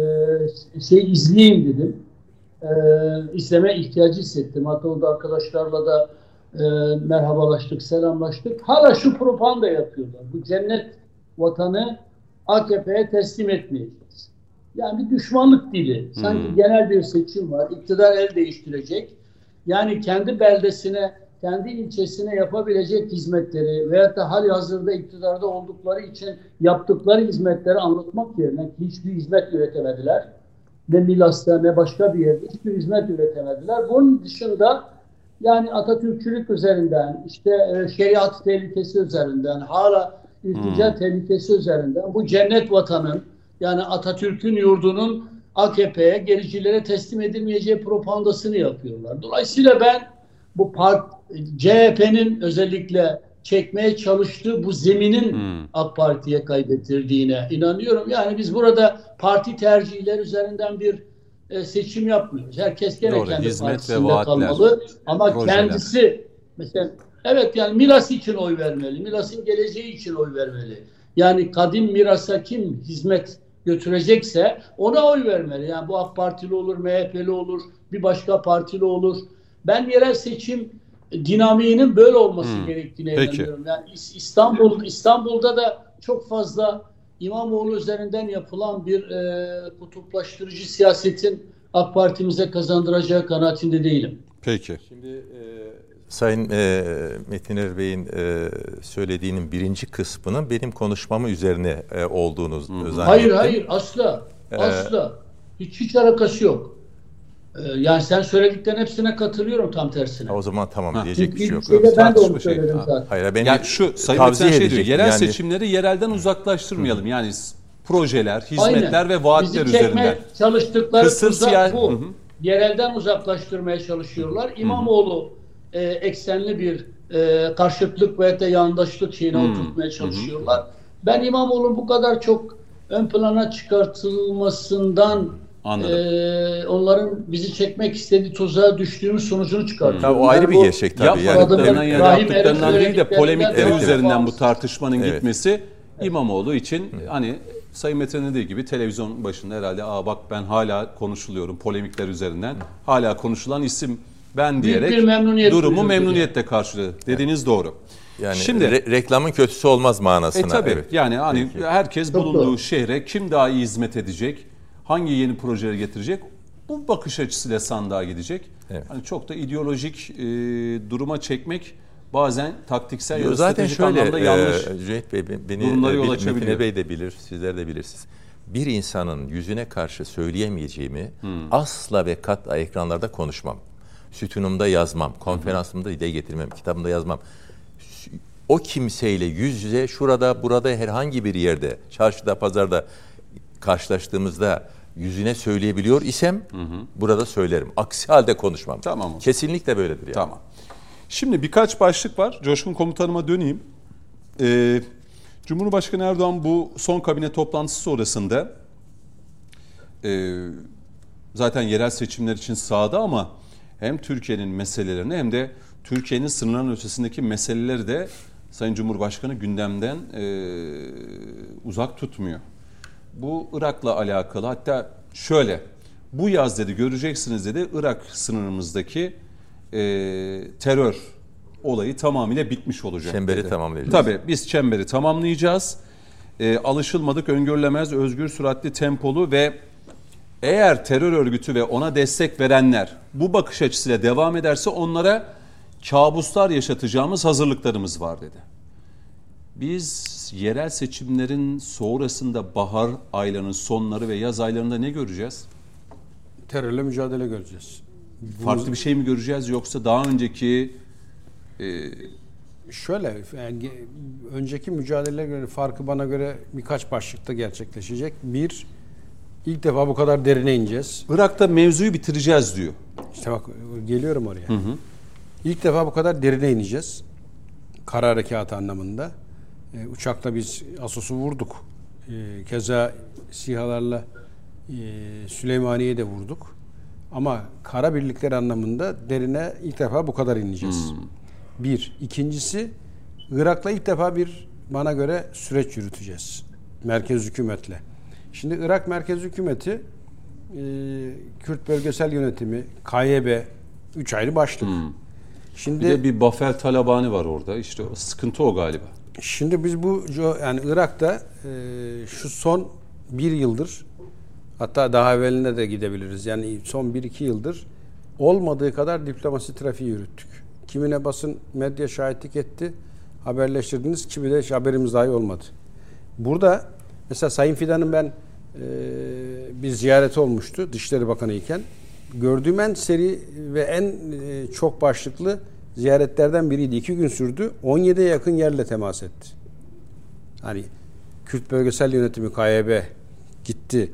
e, şey izleyeyim dedim. E, izleme ihtiyacı hissettim. Hatta orada arkadaşlarla da e, merhabalaştık, selamlaştık. Hala şu propaganda yapıyorlar. Bu cennet vatanı A K P'ye teslim etmeyeceğiz. Yani bir düşmanlık dili. Sanki hmm. genel bir seçim var. İktidar el değiştirecek. Yani kendi beldesine, kendi ilçesine yapabilecek hizmetleri veyahut da hali hazırda iktidarda oldukları için yaptıkları hizmetleri anlatmak yerine hiçbir hizmet üretemediler. Ne Milas'ta ne başka bir yerde hiçbir hizmet üretemediler. Bunun dışında yani Atatürkçülük üzerinden, işte şeriat tehlikesi üzerinden, hala iltica hmm. tehlikesi üzerinden bu cennet vatanın, yani Atatürk'ün yurdunun A K P'ye, gericilere teslim edilmeyeceği propagandasını yapıyorlar. Dolayısıyla ben bu part, C H P'nin özellikle çekmeye çalıştığı bu zeminin hmm. AK Parti'ye kaybettirdiğine inanıyorum. Yani biz burada parti tercihleri üzerinden bir e, seçim yapmıyoruz. Herkes gene Doğru, kendi partisinde kalmalı. Ama projeler. Kendisi mesela evet yani Milas için oy vermeli. Milas'ın geleceği için oy vermeli. Yani kadim mirasa kim hizmet götürecekse ona oy vermeli. Yani bu AK Partili olur, M H P'li olur, bir başka partili olur. Ben yerel seçim dinamiğinin böyle olması hmm. gerektiğine inanıyorum. Yani İstanbul İstanbul'da da çok fazla İmamoğlu üzerinden yapılan bir e, kutuplaştırıcı siyasetin AK Parti'mize kazandıracağı kanaatinde değilim. Peki. Şimdi e, Sayın e, Metiner Bey'in e, söylediğinin birinci kısmının benim konuşmamı üzerine e, olduğunu hmm. zannettim. Hayır hayır asla. Ee, asla. Hiç hiç alakası yok. Yani sen söylediklerin hepsine katılıyorum, tam tersine. O zaman tamam, diyecek bir şey yok. Ben de onu söyledim zaten. Hayır, ben yani şu Sayın şey diyor, yerel yani, seçimleri yerelden uzaklaştırmayalım. Hı. Yani projeler, hizmetler Aynen. ve vaatler Bizi üzerinden. Çalıştıkları uzak bu. Hı hı. Yerelden uzaklaştırmaya çalışıyorlar. İmamoğlu e, eksenli bir e, karşıtlık ve de yandaşlık şeyine hı. oturtmaya çalışıyorlar. Hı hı. Ben İmamoğlu'nun bu kadar çok ön plana çıkartılmasından Ee, onların bizi çekmek istediği tuzağa düştüğümüz sonucunu çıkartıyor. Tabii o ayrı bir gerçek tabii. Yapmadıklarından yani ya da yaptıklarından değil de polemikleri evet, üzerinden bu tartışmanın evet. gitmesi İmamoğlu için evet. hani Sayın Mete'nin dediği gibi televizyon başında herhalde aa bak ben hala konuşuluyorum polemikler üzerinden. Hala konuşulan isim ben diyerek bir memnuniyet durumu duyuyoruz memnuniyetle karşıladı. Dediğiniz evet. doğru. Yani Şimdi re- reklamın kötüsü olmaz manasına. E tabii evet. yani hani Peki. herkes Çok bulunduğu doğru. şehre kim daha iyi hizmet edecek, hangi yeni projeleri getirecek bu bakış açısıyla sandığa gidecek. Evet. Hani çok da ideolojik e, duruma çekmek bazen taktiksel ya da Zaten stratejik şöyle anlamda yanlış e, Cüneyt Bey beni durumlara yol e, açabiliyor. Metin Bey de bilir, sizler de bilirsiniz. Bir insanın yüzüne karşı söyleyemeyeceğimi hmm. asla ve katla ekranlarda konuşmam. Sütunumda yazmam, konferansımda dile getirmem, kitabımda yazmam. O kimseyle yüz yüze şurada, burada, herhangi bir yerde, çarşıda, pazarda karşılaştığımızda yüzüne söyleyebiliyor isem hı hı. burada söylerim. Aksi halde konuşmam. Tamam. Kesinlikle böyledir yani. Tamam. Şimdi birkaç başlık var. Coşkun Komutanıma döneyim. Ee, Cumhurbaşkanı Erdoğan bu son kabine toplantısı sonrasında e, zaten yerel seçimler için sahada ama hem Türkiye'nin meselelerini hem de Türkiye'nin sınırların ötesindeki meseleleri de Sayın Cumhurbaşkanı gündemden e, uzak tutmuyor. Bu Irak'la alakalı hatta şöyle bu yaz dedi göreceksiniz dedi Irak sınırımızdaki e, terör olayı tamamıyla bitmiş olacak. Çemberi dedi. tamamlayacağız. Tabii biz çemberi tamamlayacağız. E, alışılmadık, öngörülemez, özgür, süratli, tempolu ve eğer terör örgütü ve ona destek verenler bu bakış açısıyla devam ederse onlara kabuslar yaşatacağımız hazırlıklarımız var dedi. Biz yerel seçimlerin sonrasında bahar aylarının sonları ve yaz aylarında ne göreceğiz? Terörle mücadele göreceğiz. Farklı bir şey mi göreceğiz yoksa daha önceki e... şöyle yani önceki mücadelelere göre farkı bana göre birkaç başlıkta gerçekleşecek. Bir, ilk defa bu kadar derine ineceğiz. Irak'ta mevzuyu bitireceğiz diyor. İşte bak geliyorum oraya. Hı hı. İlk defa bu kadar derine ineceğiz. Kara harekatı anlamında. E, uçakla biz Asos'u vurduk. E, keza SİHA'larla e, Süleymaniye'yi de vurduk. Ama kara birlikleri anlamında derine ilk defa bu kadar ineceğiz. Hmm. Bir. İkincisi Irak'la ilk defa bir bana göre süreç yürüteceğiz. Merkez hükümetle. Şimdi Irak Merkez Hükümeti e, Kürt Bölgesel Yönetimi, K Y B üç ayrı başlık. Hmm. Şimdi bir de bir Bafer Talabani var orada. İşte o, sıkıntı o galiba. Şimdi biz bu yani Irak'ta e, şu son bir yıldır hatta daha evveline de gidebiliriz. Yani son bir iki yıldır olmadığı kadar diplomasi trafiği yürüttük. Kimine basın medya şahitlik etti. Haberleştirdiniz. Kimi de haberimiz dahi olmadı. Burada mesela Sayın Fidan'ın ben e, bir ziyareti olmuştu Dışişleri Bakanı iken. Gördüğüm en seri ve en e, çok başlıklı ziyaretlerden biriydi. İki gün sürdü. on yediye yakın yerle temas etti. Hani Kürt Bölgesel Yönetimi K Y B gitti.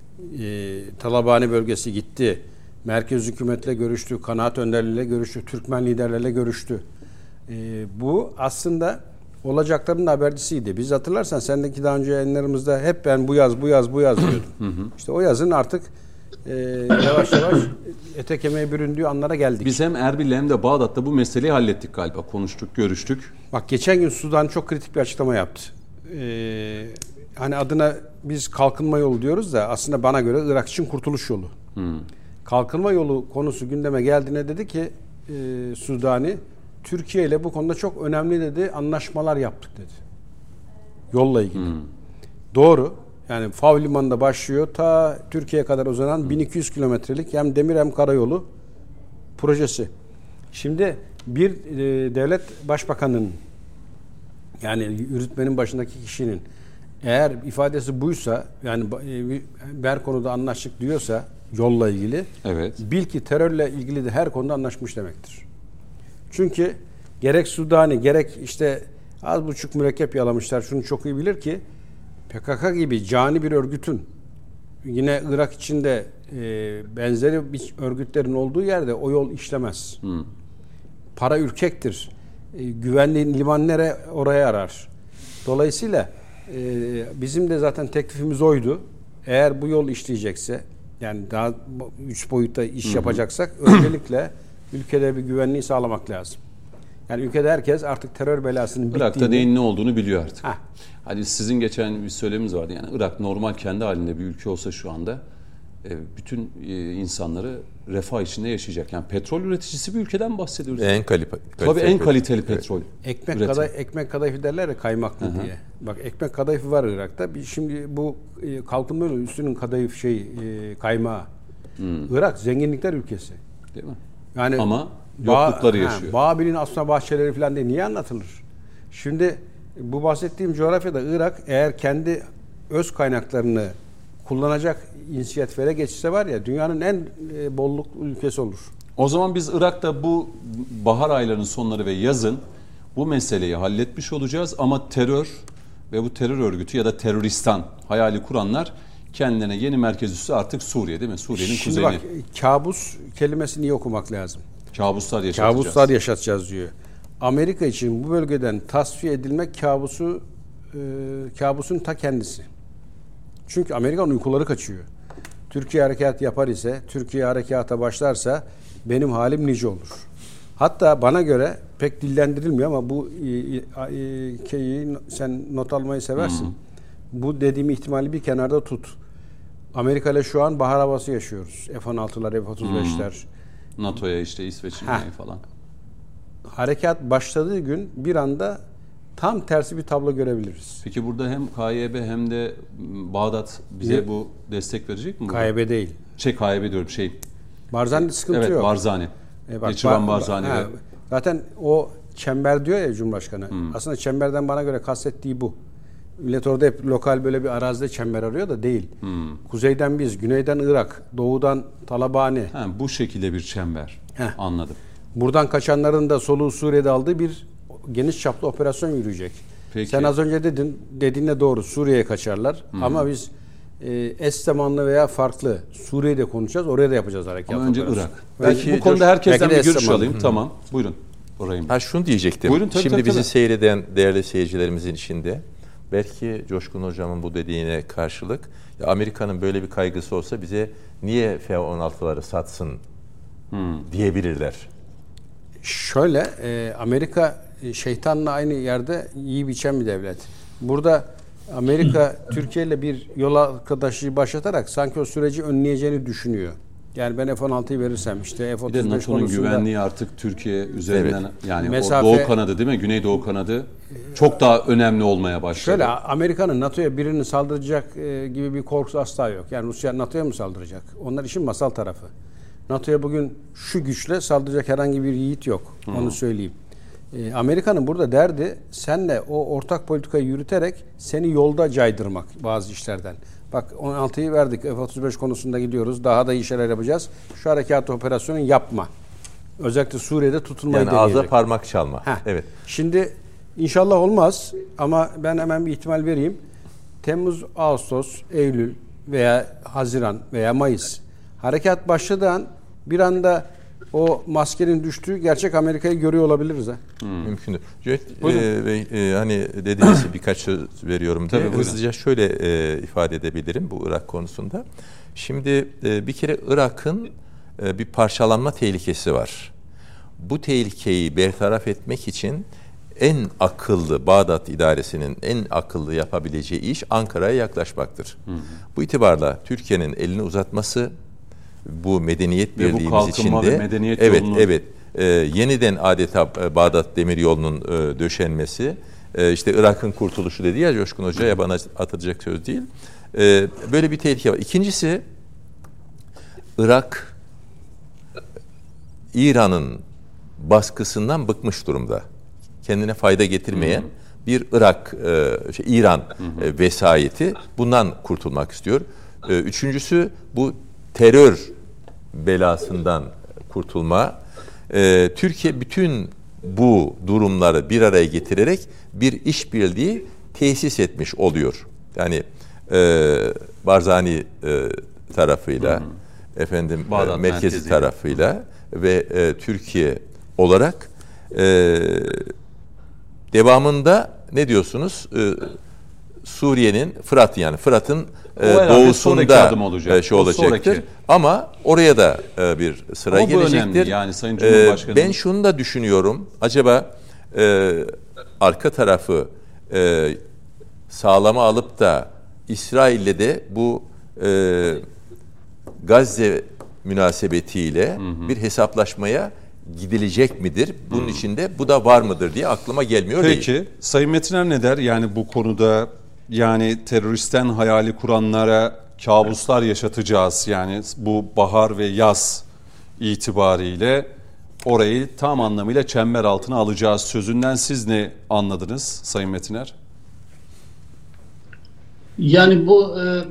E, Talabani bölgesi gitti. Merkez hükümetle görüştü. Kanaat önderleriyle görüştü. Türkmen liderlerle görüştü. E, bu aslında olacakların habercisiydi. Biz hatırlarsan sendeki daha önce yayınlarımızda hep ben bu yaz bu yaz bu yaz diyordum. İşte o yazın artık e, yavaş yavaş ete kemiğe büründüğü anlara geldik. Biz hem Erbil'le hem de Bağdat'ta bu meseleyi hallettik galiba. Konuştuk, görüştük. Bak geçen gün Sudan çok kritik bir açıklama yaptı. Ee, hani adına biz kalkınma yolu diyoruz da aslında bana göre Irak için kurtuluş yolu. Hmm. Kalkınma yolu konusu gündeme geldiğine dedi ki e, Sudani Türkiye ile bu konuda çok önemli dedi anlaşmalar yaptık dedi. Yolla ilgili. Hmm. Doğru. Yani Fav Limanı'nda başlıyor ta Türkiye'ye kadar uzanan hmm. bin iki yüz kilometrelik hem demir hem karayolu projesi. Şimdi bir e, devlet başbakanının yani yürütmenin başındaki kişinin eğer ifadesi buysa yani e, her konuda anlaştık diyorsa yolla ilgili evet. Bil ki terörle ilgili de her konuda anlaşmış demektir. Çünkü gerek Sudani gerek işte az buçuk mürekkep yalamışlar şunu çok iyi bilir ki P K K gibi cani bir örgütün yine Irak içinde e, benzeri bir örgütlerin olduğu yerde o yol işlemez. Hmm. Para ürkektir. E, güvenli liman nere oraya arar. Dolayısıyla e, bizim de zaten teklifimiz oydu. Eğer bu yol işleyecekse yani daha üç boyutta iş hmm. yapacaksak öncelikle ülkede bir güvenliği sağlamak lazım. Yani ülkede herkes artık terör belasının bittiğini... Irak'ta neyin ne olduğunu biliyor artık. Heh. Hani sizin geçen bir söyleminiz vardı. Yani Irak normal kendi halinde bir ülke olsa şu anda bütün insanları refah içinde yaşayacak. Yani petrol üreticisi bir ülkeden bahsediyoruz. En kaliteli. Tabii en kaliteli petrol. Ekmek kadayıf, ekmek kadayıfı derler ya, kaymaklı Hı hı. diye. Bak, ekmek kadayıfı var Irak'ta. Bir şimdi bu kalkınma üstünün kadayıf şey kaymağı. Hmm. Irak zenginlikler ülkesi. Değil mi? Yani ama yoklukları yaşıyor. Babil'in asma bahçeleri falan diye niye anlatılır? Şimdi bu bahsettiğim coğrafyada Irak eğer kendi öz kaynaklarını kullanacak inisiyatiflere geçse var ya, dünyanın en bolluk ülkesi olur. O zaman biz Irak'ta bu bahar aylarının sonları ve yazın bu meseleyi halletmiş olacağız ama terör ve bu terör örgütü ya da teröristan hayali kuranlar kendilerine yeni merkez üssü artık Suriye, değil mi? Suriye'nin Şimdi kuzeyini. bak, kabus kelimesini iyi okumak lazım. Kabuslar yaşatacağız. Kabuslar yaşatacağız diyor. Amerika için bu bölgeden tasfiye edilmek kabusu e, kabusun ta kendisi. Çünkü Amerikan uykuları kaçıyor. Türkiye harekat yapar ise, Türkiye harekata başlarsa benim halim nice olur. Hatta bana göre pek dillendirilmiyor ama bu e, e, sen not almayı seversin. Hmm. Bu dediğim ihtimali bir kenarda tut. Amerika ile şu an bahar havası yaşıyoruz. F on altılar, F otuz beşler. Hmm. NATO'ya işte İsveç'in falan. Harekat başladığı gün bir anda tam tersi bir tablo görebiliriz. Peki burada hem K Y B hem de Bağdat bize ne? Bu destek verecek mi? K Y B değil. Şey K Y B diyorum şey. Barzani'de sıkıntı evet, yok. Evet Barzani. E bak, Geçiren Barzani. Ha, zaten o çember diyor ya Cumhurbaşkanı. Hmm. Aslında çemberden bana göre kastettiği bu. Millet orada hep lokal böyle bir arazide çember arıyor da değil. Hmm. Kuzeyden biz, güneyden Irak, doğudan Talabani. Ha, bu şekilde bir çember. Heh. Anladım. Buradan kaçanların da soluğu Suriye'de aldığı bir geniş çaplı operasyon yürüyecek. Peki. Sen az önce dedin, dediğinle doğru, Suriye'ye kaçarlar. Hmm. Ama biz e, eş zamanlı veya farklı Suriye'de konuşacağız, oraya da yapacağız harekat. Ama önce Irak. Belki bu konuda herkesten bir görüş alayım. Hı. Tamam, buyurun. Orayım. Ha şunu diyecektim. Buyurun, tabii, Şimdi tabii, bizi tabii. seyreden değerli seyircilerimizin içinde belki Coşkun Hocam'ın bu dediğine karşılık ya Amerika'nın böyle bir kaygısı olsa bize niye F on altıları satsın hmm. diyebilirler. Şöyle, e, Amerika şeytanla aynı yerde iyi biçen bir devlet. Burada Amerika Türkiye ile bir yol arkadaşlığı başlatarak sanki o süreci önleyeceğini düşünüyor. Yani ben F on altıyı verirsem işte F otuz beş bir de NATO'nun konusunda güvenliği artık Türkiye üzerinden evet. yani mesafe, o Doğu kanadı değil mi? Güneydoğu kanadı çok daha önemli olmaya başladı. Şöyle, Amerika'nın NATO'ya birinin saldıracak e, gibi bir korkusu asla yok. Yani Rusya NATO'ya mı saldıracak? Onlar işin masal tarafı. NATO'ya bugün şu güçle saldıracak herhangi bir yiğit yok. Hmm. Onu söyleyeyim. E, Amerika'nın burada derdi senle o ortak politikayı yürüterek seni yolda caydırmak bazı işlerden. Bak on altıyı verdik. F otuz beş konusunda gidiyoruz. Daha da iyi şeyler yapacağız. Şu harekat operasyonu yapma. Özellikle Suriye'de tutulmayı yani deneyecek. Yani ağza parmak çalma. Heh. Evet. Şimdi inşallah olmaz ama ben hemen bir ihtimal vereyim. Temmuz, Ağustos, Eylül veya Haziran veya Mayıs harekat başladığı an bir anda o maskenin düştüğü gerçek Amerika'yı görüyor olabiliriz ha. Hmm. Mümkündür. Cüneyt e, Bey e, hani dediğiniz birkaç söz veriyorum diye Tabii, hızlıca şöyle e, ifade edebilirim bu Irak konusunda. Şimdi e, bir kere Irak'ın e, bir parçalanma tehlikesi var. Bu tehlikeyi bertaraf etmek için en akıllı Bağdat idaresinin en akıllı yapabileceği iş Ankara'ya yaklaşmaktır. Hı hı. Bu itibarla Türkiye'nin elini uzatması bu medeniyet birliğimiz içinde medeniyet evet yolunu... evet e, yeniden adeta Bağdat Demiryolu'nun e, döşenmesi e, işte Irak'ın kurtuluşu dedi ya Coşkun Hoca ya bana atılacak söz değil. E, böyle bir tehlike var. İkincisi Irak İran'ın baskısından bıkmış durumda. Kendine fayda getirmeyen hı hı. bir Irak e, şey, İran hı hı. E, vesayeti bundan kurtulmak istiyor. E, üçüncüsü bu terör belasından kurtulma. Ee, Türkiye bütün bu durumları bir araya getirerek bir işbirliği tesis etmiş oluyor. Yani e, Barzani e, tarafıyla, hı-hı. efendim e, merkezi merkezi tarafıyla ve e, Türkiye olarak e, devamında ne diyorsunuz? E, Suriye'nin Fırat yani Fırat'ın e, herhalde sonraki doğusunda adım olacak. e, şu O olacaktır. sonraki. Ama oraya da e, bir sıra Ama bu gelecektir. önemli. Yani Sayın E, Cumhurbaşkanı. ben şunu da düşünüyorum. Acaba e, arka tarafı e, sağlama alıp da İsrail'le de bu e, Gazze münasebetiyle hı hı. bir hesaplaşmaya gidilecek midir? Bunun hmm. içinde bu da var mıdır diye aklıma gelmiyor Peki, değil. Peki, Sayın Metiner ne der? Yani bu konuda yani teröristten hayali kuranlara kabuslar yaşatacağız. Yani bu bahar ve yaz itibariyle orayı tam anlamıyla çember altına alacağız sözünden siz ne anladınız Sayın Metiner? Yani bu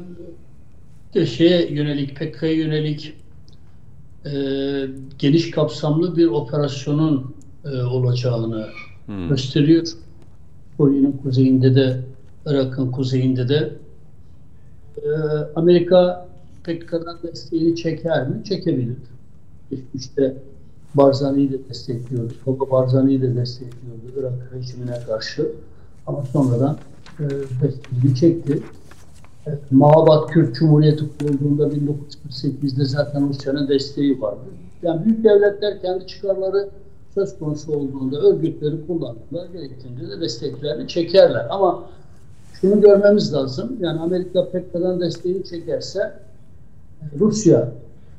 e, şeye yönelik, P K K'ya yönelik e, geniş kapsamlı bir operasyonun e, olacağını hmm. gösteriyor. Suriye'nin kuzeyinde de, Irak'ın kuzeyinde de. E, Amerika P K K'dan desteğini çeker mi? Çekebilir. Geçmişte Barzani'yi de destekliyordu. Tolga Barzani'yi de destekliyordu Irak rejimine karşı. Ama sonradan e, desteğini çekti. Mahabat Kürt Cumhuriyeti kurulduğunda bin dokuz yüz kırk sekizde zaten Rusya'nın desteği vardı. Yani büyük devletler kendi çıkarları söz konusu olduğunda örgütleri kullanırlar, gerektiğinde de desteklerini çekerler. Ama şunu görmemiz lazım, yani Amerika P K K'dan desteğini çekerse Rusya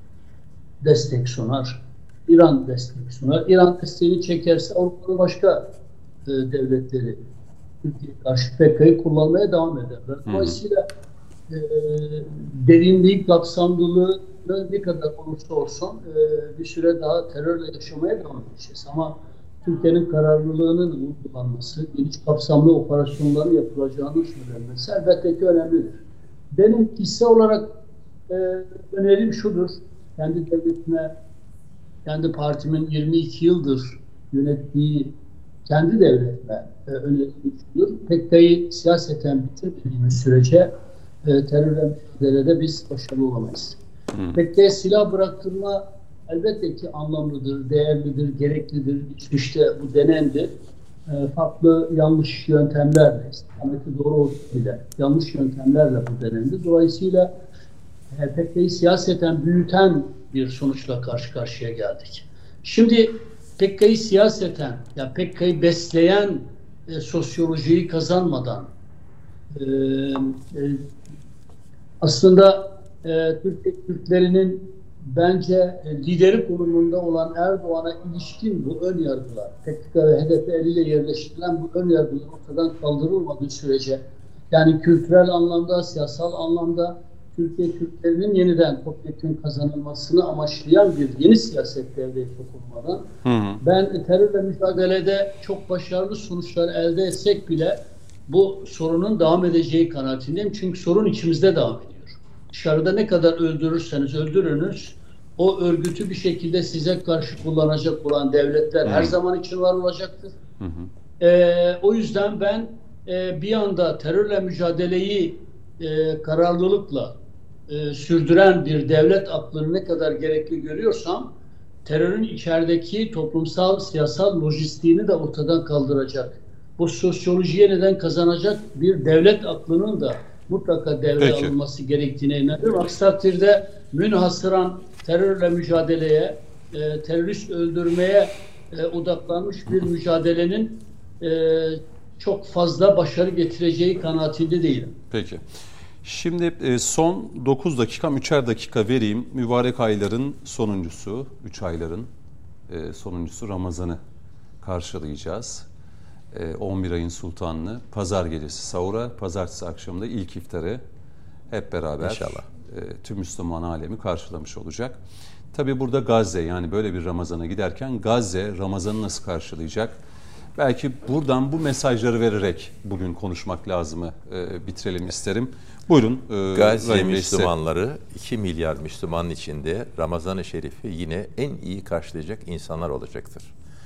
destek sunar, İran destek sunar. İran desteğini çekerse Avrupa'nın başka e, devletleri Türkiye'ye karşı P K K'yı kullanmaya devam ederler. Dolayısıyla e, derinliği, kapsamlılığı ne kadar olursa olsun e, bir süre daha terörle yaşamaya devam edeceğiz. Ama Türkiye'nin kararlılığının vurgulanması, geniş kapsamlı operasyonların yapılacağının söylenmesi elbette ki önemlidir. Benim kişisel olarak e, önerim şudur, kendi devletime, kendi partimin yirmi iki yıldır yönettiği kendi devletime e, önerim şudur. P K K'yı siyaseten bitirmediğimiz sürece e, terörle mücadelede biz başarılı olamayız. Hmm. P K K'ya silah bıraktırma elbette ki anlamlıdır, değerlidir, gereklidir. Geçmişte bu denendi. E, farklı yanlış yöntemlerle, istikameti doğru olsa bile yanlış yöntemlerle bu denendi. Dolayısıyla e, P K K'yı siyaseten büyüten bir sonuçla karşı karşıya geldik. Şimdi P K K'yı siyaseten, yani P K K'yı besleyen e, sosyolojiyi kazanmadan e, e, aslında e, Türkiye Türklerinin bence e, lideri konumunda olan Erdoğan'a ilişkin bu ön yargılar, P K K ve H D P eliyle yerleştirilen bu ön yargılar ortadan kaldırılmadığı sürece, yani kültürel anlamda, siyasal anlamda Türkiye Türklerinin yeniden topyekun kazanılmasını amaçlayan bir yeni siyaset devreye sokulmadan hı hı. ben terörle mücadelede çok başarılı sonuçlar elde etsek bile bu sorunun devam edeceği kanaatindeyim. Çünkü sorun içimizde devam ediyor. Dışarıda ne kadar öldürürseniz öldürünüz, o örgütü bir şekilde size karşı kullanacak olan devletler hı. her zaman için var olacaktır. Hı hı. Ee, o yüzden ben e, bir anda terörle mücadeleyi e, kararlılıkla e, sürdüren bir devlet aklını ne kadar gerekli görüyorsam, terörün içerideki toplumsal, siyasal lojistiğini de ortadan kaldıracak, bu sosyolojiye neden kazanacak bir devlet aklının da mutlaka devreye Peki. alınması gerektiğine inanıyorum. Aksi takdirde münhasıran terörle mücadeleye, e, terörist öldürmeye e, odaklanmış bir mücadelenin e, çok fazla başarı getireceği kanaatinde değilim. Peki. Şimdi son dokuz dakikam, üçer dakika vereyim. Mübarek ayların sonuncusu, üç ayların sonuncusu Ramazan'ı karşılayacağız. on bir ayın sultanını pazar gecesi sahura, pazartesi akşamında ilk iftarı hep beraber İnşallah. tüm Müslüman alemi karşılamış olacak. Tabii burada Gazze, yani böyle bir Ramazan'a giderken Gazze Ramazan'ı nasıl karşılayacak? Belki buradan bu mesajları vererek bugün konuşmak lazımı e, bitirelim isterim. Buyurun. E, Gazze Müslümanları iki milyar Müslümanın içinde Ramazan-ı Şerif'i yine en iyi karşılayacak insanlar olacaktır.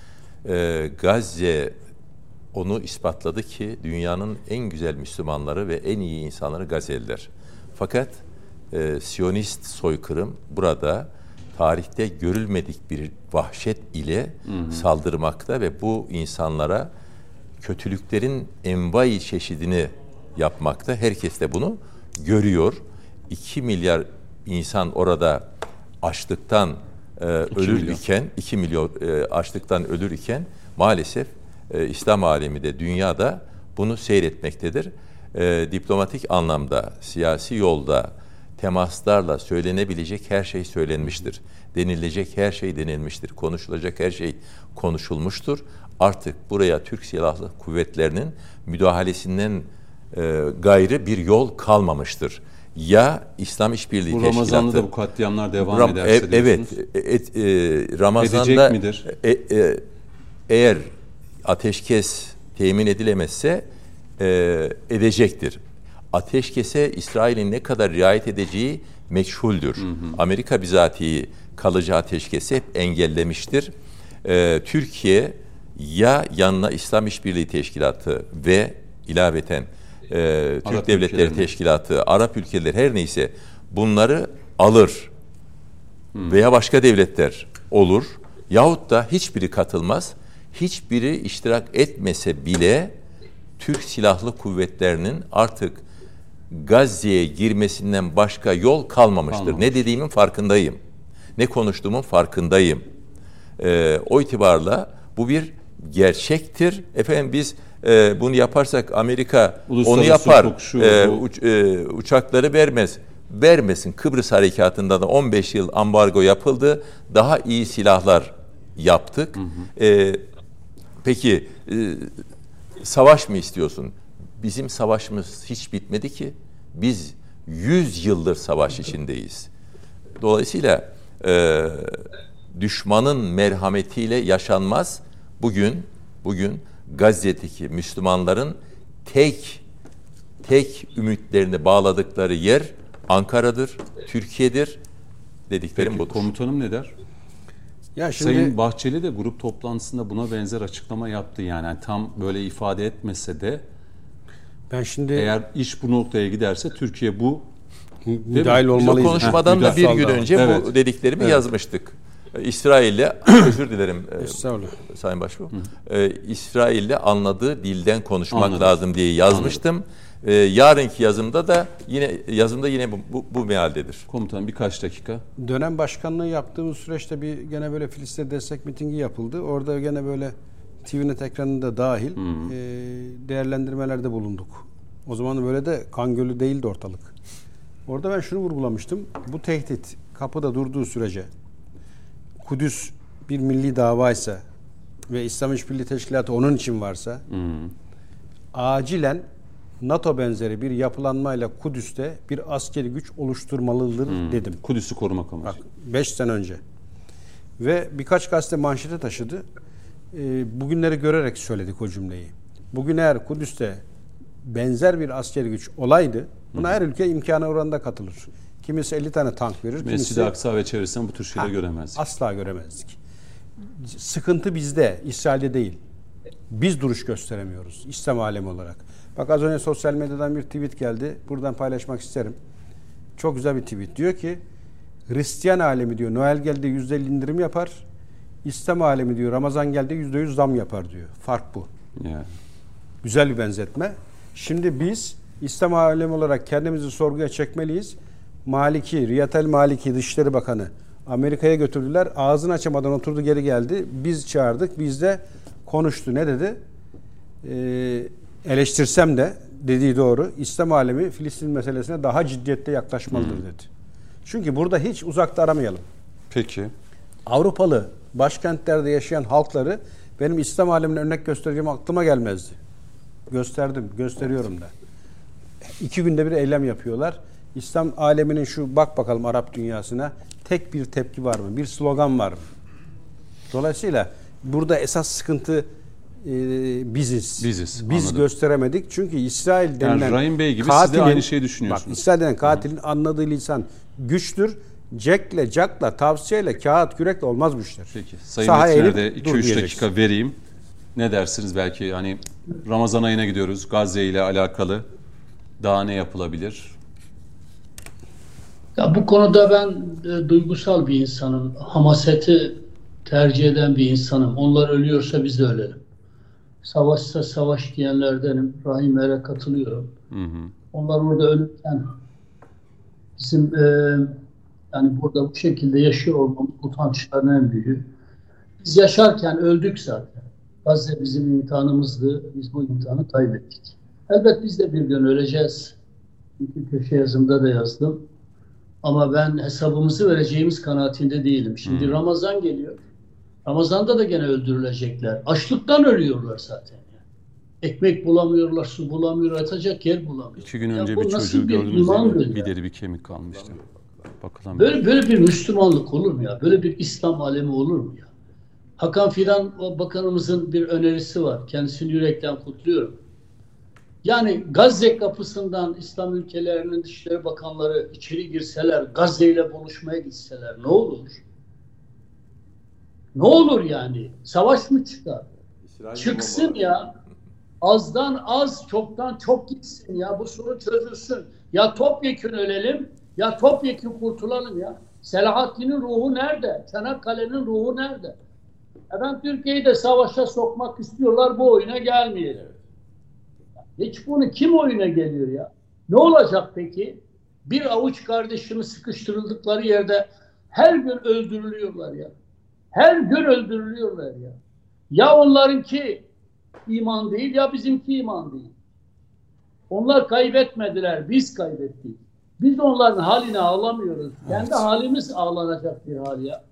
E, Gazze onu ispatladı ki dünyanın en güzel Müslümanları ve en iyi insanları Gazze'liler. Fakat e, Siyonist soykırım burada tarihte görülmedik bir vahşet ile hı hı. saldırmakta ve bu insanlara kötülüklerin envai çeşidini yapmakta. Herkes de bunu görüyor. iki milyar insan orada açlıktan e, ölür milyon. iken, iki milyon e, açlıktan ölür iken maalesef e, İslam alemi de dünyada bunu seyretmektedir. E, diplomatik anlamda, siyasi yolda, temaslarla söylenebilecek her şey söylenmiştir. Denilecek her şey denilmiştir. Konuşulacak her şey konuşulmuştur. Artık buraya Türk Silahlı Kuvvetleri'nin müdahalesinden e, gayrı bir yol kalmamıştır. Ya İslam İşbirliği Bu Teşkilatı... Ramazan'da da bu katliamlar devam Ram, ederse e, evet, diyorsunuz. et, e, Ramazan'da Edecek midir? E, e, eğer ateşkes temin edilemezse e, edecektir. Ateşkese İsrail'in ne kadar riayet edeceği meçhuldür. Hı hı. Amerika bizatihi kalıcı ateşkesi hep engellemiştir. E, Türkiye ya yanına İslam İşbirliği Teşkilatı ve ilaveten e, Türk Arap Devletleri ülkelerine. Teşkilatı, Arap ülkeleri her neyse bunları alır. Hmm. Veya başka devletler olur. Yahut da hiçbiri katılmaz. Hiçbiri iştirak etmese bile Türk Silahlı Kuvvetleri'nin artık Gazze'ye girmesinden başka yol kalmamıştır. Kalmamış. Ne dediğimin farkındayım. Ne konuştuğumun farkındayım. Ee, o itibarla bu bir gerçektir. Efendim biz e, bunu yaparsak Amerika onu yapar. hukuk şu, E, bu. uç, e, uçakları vermez. Vermesin. Kıbrıs Harekatı'nda da on beş yıl ambargo yapıldı. Daha iyi silahlar yaptık. Hı hı. E, peki e, savaş mı istiyorsun? Bizim savaşımız hiç bitmedi ki. Biz yüz yıldır savaş içindeyiz. Dolayısıyla e, düşmanın merhametiyle yaşanmaz. Bugün bugün Gazze'deki Müslümanların tek tek ümitlerini bağladıkları yer Ankara'dır, Türkiye'dir dediklerim Peki, budur. komutanım ne der? Ya şimdi Sayın Bahçeli de grup toplantısında buna benzer açıklama yaptı. Yani, yani tam böyle ifade etmese de ben şimdi eğer iş bu noktaya giderse Türkiye bu müdahil Biz o olmalıyız. konuşmadan Heh, da bir gün müdahale. önce Evet. bu dediklerimi Evet. yazmıştık. İsrail'le, özür dilerim e, Estağfurullah. Sayın Başbuğ, e, İsrail'le anladığı dilden konuşmak Anladım. lazım diye yazmıştım. E, yarınki yazımda da yine yazımda yine bu, bu, bu mealdedir. komutanım birkaç dakika. Dönem başkanlığı yaptığımız süreçte bir gene böyle Filistin destek mitingi yapıldı. Orada gene böyle T V'nin ekranında dahil e, değerlendirmelerde bulunduk. O zaman böyle de kan gölü değildi ortalık. Orada ben şunu vurgulamıştım. Bu tehdit kapıda durduğu sürece Kudüs bir milli davaysa ve İslam İşbirliği Teşkilatı onun için varsa hı. acilen NATO benzeri bir yapılanmayla Kudüs'te bir askeri güç oluşturmalıdır hmm. dedim. Kudüs'ü korumak amacı. Bak beş sene önce. Ve birkaç gazete manşete taşıdı. E, bugünleri görerek söyledik o cümleyi. Bugün eğer Kudüs'te benzer bir askeri güç olaydı, buna hmm. her ülke imkanı oranında katılır. Kimisi elli tane tank verir. Mescid-i Aksa ve çevresinden bu tür şeyler ha, göremezdik. Asla göremezdik. Sıkıntı bizde, İsrail'de değil. Biz duruş gösteremiyoruz İslam alemi olarak. Bak az önce sosyal medyadan bir tweet geldi. Buradan paylaşmak isterim. Çok güzel bir tweet. Diyor ki Hristiyan alemi diyor Noel geldi yüzde elli indirim yapar. İslam alemi diyor Ramazan geldi yüzde yüz zam yapar diyor. Fark bu. Yani. Güzel bir benzetme. Şimdi biz İslam alemi olarak kendimizi sorguya çekmeliyiz. Maliki, Riyatel Maliki Dışişleri Bakanı Amerika'ya götürdüler. Ağzını açamadan oturdu geri geldi. Biz çağırdık. Biz de konuştu. Ne dedi? Ee, eleştirsem de dediği doğru. İslam alemi Filistin meselesine daha ciddiyette yaklaşmalıdır hmm. dedi. Çünkü burada hiç uzakta aramayalım. Peki. Avrupalı başkentlerde yaşayan halkları benim İslam alemine örnek göstereceğim aklıma gelmezdi. Gösterdim, gösteriyorum da. İki günde bir eylem yapıyorlar. İslam aleminin şu bak bakalım Arap dünyasına tek bir tepki var mı? Bir slogan var mı? Dolayısıyla burada esas sıkıntı e, biziz. Biziz. Biz Anladım. gösteremedik. Çünkü İsrail denilen yani Rahim Bey gibi katilin, siz de aynı şeyi düşünüyorsunuz. Bak İsrail denen katilin Hı. anladığı lisan güçtür. Jack'le, Jack'la, tavsiyeyle, kağıt, kürekle olmaz bu işler. Peki. Sayın Sahaya Metinler'de iki üç dakika vereyim. Ne dersiniz belki hani Ramazan ayına gidiyoruz. Gazze ile alakalı daha ne yapılabilir? Ya bu konuda ben e, duygusal bir insanım. Hamaseti tercih eden bir insanım. Onlar ölüyorsa biz de ölelim. Savaşsa savaş diyenlerdenim. Rahim Er'e katılıyorum. Hı hı. Onlar orada ölürken Bizim e, yani burada bu şekilde yaşıyor olmamız utançların en büyüğü. Biz yaşarken öldük zaten. Gazze bizim imtihanımızdı. Biz bu imtihanı kaybettik. Elbet biz de bir gün öleceğiz. Çünkü köşe yazımda da yazdım. Ama ben hesabımızı vereceğimiz kanaatinde değilim. Şimdi hmm. Ramazan geliyor. Ramazan'da da gene öldürülecekler. Açlıktan ölüyorlar zaten. Yani. Ekmek bulamıyorlar, su bulamıyorlar, yatacak yer bulamıyorlar. İki gün önce ya bir çocuğu gördünüz bir, bir deri bir kemik kalmıştı. Bakalım. Böyle, böyle bir Müslümanlık olur mu ya? Böyle bir İslam alemi olur mu ya? Hakan Fidan o bakanımızın bir önerisi var. Kendisini yürekten kutluyorum. Yani Gazze kapısından İslam ülkelerinin Dışişleri Bakanları içeri girseler, Gazze ile buluşmaya gitseler ne olur? Ne olur yani? Savaş mı çıkar? İsrail Çıksın ya. Azdan az, çoktan çok gitsin ya. Bu sorun çözülsün. Ya topyekün ölelim, ya topyekün kurtulalım ya. Selahaddin'in ruhu nerede? Çanakkale'nin ruhu nerede? Efendim Türkiye'yi de savaşa sokmak istiyorlar, bu oyuna gelmeyelim. Hiç bunu kim oyuna geliyor ya? Ne olacak peki? Bir avuç kardeşimiz sıkıştırıldıkları yerde her gün öldürülüyorlar ya. Her gün öldürülüyorlar ya. Ya onlarınki iman değil ya bizimki iman değil. Onlar kaybetmediler, biz kaybettik. Biz onların haline ağlamıyoruz. Kendi evet. halimiz ağlanacak bir hal ya.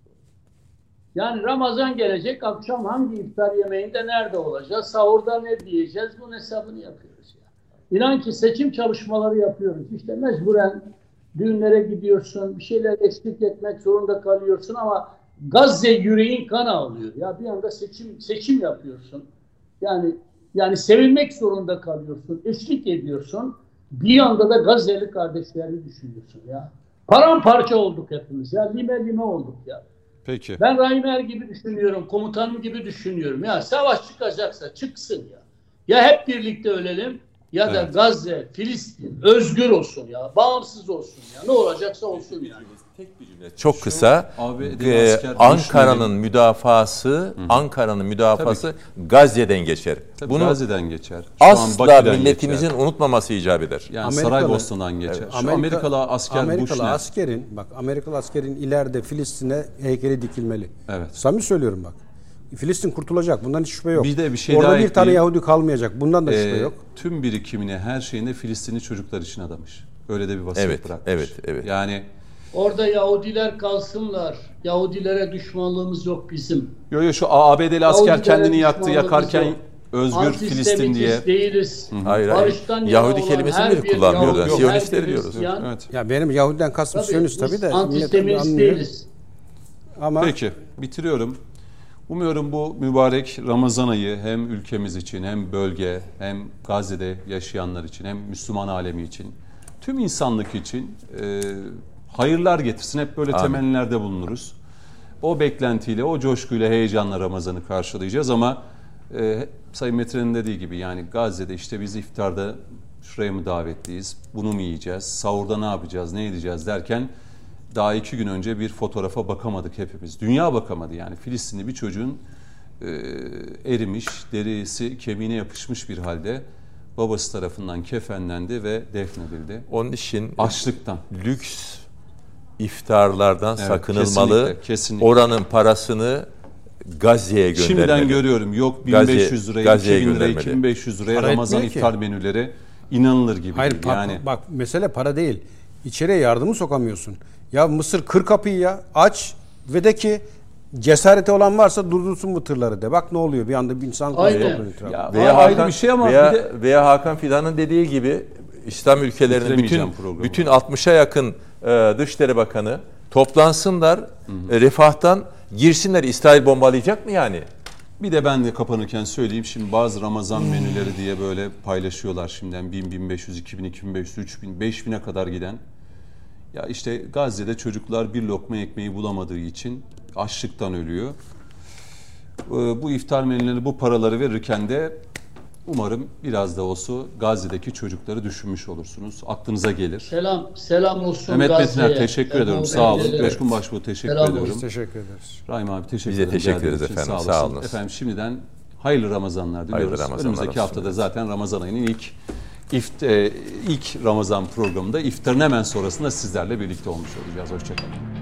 Yani Ramazan gelecek, akşam hangi iftar yemeğinde nerede olacağız, sahurda ne diyeceğiz, bunun hesabını yapıyoruz ya. İnan ki seçim çalışmaları yapıyoruz. İşte mecburen düğünlere gidiyorsun, bir şeyler eşlik etmek zorunda kalıyorsun ama Gazze yüreğin kan ağlıyor. Ya bir anda seçim seçim yapıyorsun. Yani yani sevilmek zorunda kalıyorsun, eşlik ediyorsun. Bir anda da Gazze'li kardeşlerini düşünüyorsun ya. Paramparça olduk hepimiz ya, lime lime olduk ya. Peki. Ben Reimer gibi düşünüyorum, komutanım gibi düşünüyorum. Ya savaş çıkacaksa çıksın ya. Ya hep birlikte ölelim ya da evet. Gazze, Filistin özgür olsun ya, bağımsız olsun ya. Ne olacaksa olsun yani. Tek bir cümle. Çok kısa. Ee, Ankara'nın müdafası, Ankara'nın müdafası Tabii. Gazze'den geçer. Tabii Bunu Gazze'den geçer. Şu asla milletimizin geçer. unutmaması icap eder. Yani Saraybosna'dan geçer. Evet. Şu Amerika, Amerikalı asker Amerikalı Bush askerin, bak Amerikalı askerin ileride Filistin'e heykeli dikilmeli. Evet. Samimi söylüyorum bak. Filistin kurtulacak. Bundan hiç şüphe yok. Bir de bir şey Orada daha bir tane ekleyeyim. Yahudi kalmayacak. Bundan da ee, şüphe yok. Tüm birikimini, her şeyini Filistinli çocuklar için adamış. Öyle de bir vasiyet evet, bırakmış. Evet, evet. Yani orada Yahudiler kalsınlar. Yahudilere düşmanlığımız yok bizim. Yo yo şu A B D'li asker kendini yaktı yakarken yok. Özgür Filistin diye. Değiliz. Hı. Hayır hayır. Yahudi kelimesini bile kullanmıyorlar. Siyonistler diyoruz. Evet. Ya benim Yahudiden kastım tabii, Siyonist tabii de. Antisemist değiliz. Ama peki bitiriyorum. Umuyorum bu mübarek Ramazan ayı hem ülkemiz için hem bölge hem Gazze'de yaşayanlar için hem Müslüman alemi için tüm insanlık için e, hayırlar getirsin. Hep böyle Amin. temennilerde bulunuruz. O beklentiyle, o coşkuyla, heyecanla Ramazan'ı karşılayacağız ama e, Sayın Metin'in dediği gibi yani Gazze'de işte biz iftarda şuraya mı davetliyiz, bunu mu yiyeceğiz, sahurda ne yapacağız, ne edeceğiz derken daha iki gün önce bir fotoğrafa bakamadık hepimiz. Dünya bakamadı yani. Filistinli bir çocuğun e, erimiş, derisi kemiğine yapışmış bir halde babası tarafından kefenlendi ve defnedildi. Onun için açlıktan, lüks iftarlardan evet, sakınılmalı. Kesinlikle, kesinlikle. Oranın parasını Gazze'ye göndermeli. Şimdiden görüyorum. Yok bin beş yüz liraya, iki bin liraya, iki bin beş yüz liraya para Ramazan iftar ki. menüleri inanılır gibi. Hayır, değil. Yani bak mesele para değil. İçeriye yardımı sokamıyorsun. Ya Mısır kır kapıyı ya, aç ve de ki cesareti olan varsa durdursun bu tırları de. Bak ne oluyor bir anda bir insan toplanıyor. Veya Hakan, bir şey ama veya, bir de, veya Hakan Fidan'ın dediği gibi İslam ülkelerinin bütün bütün altmışa yakın e, Dışişleri Bakanı toplansınlar, hı hı. E, refahtan girsinler. İsrail bombalayacak mı yani? Bir de ben de kapanırken söyleyeyim. Şimdi bazı Ramazan menüleri diye böyle paylaşıyorlar şimdiden bin, bin beş yüz, iki bin, iki bin beş yüz, üç bin, beş bine kadar giden. Ya işte Gazze'de çocuklar bir lokma ekmeği bulamadığı için açlıktan ölüyor. Bu iftar menüleri, bu paraları verirken de umarım biraz da olsa Gazze'deki çocukları düşünmüş olursunuz. Aklınıza gelir. Selam, selam olsun Mehmet Gazze'ye. Metiner teşekkür ediyorum. Sağ olun. Coşkun Başbuğ teşekkür selam ediyorum. Biz teşekkür ederiz. Rahim abi teşekkür ederim. Biz de teşekkür ederiz efendim. Sağ, Sağ olun. Efendim şimdiden hayırlı Ramazanlar diliyoruz. Hayırlı Ramazanlar Önümüzdeki haftada zaten Ramazan ayının ilk İft, e, ilk Ramazan programında iftarın hemen sonrasında sizlerle birlikte olmuş olacağız. Hoşçakalın.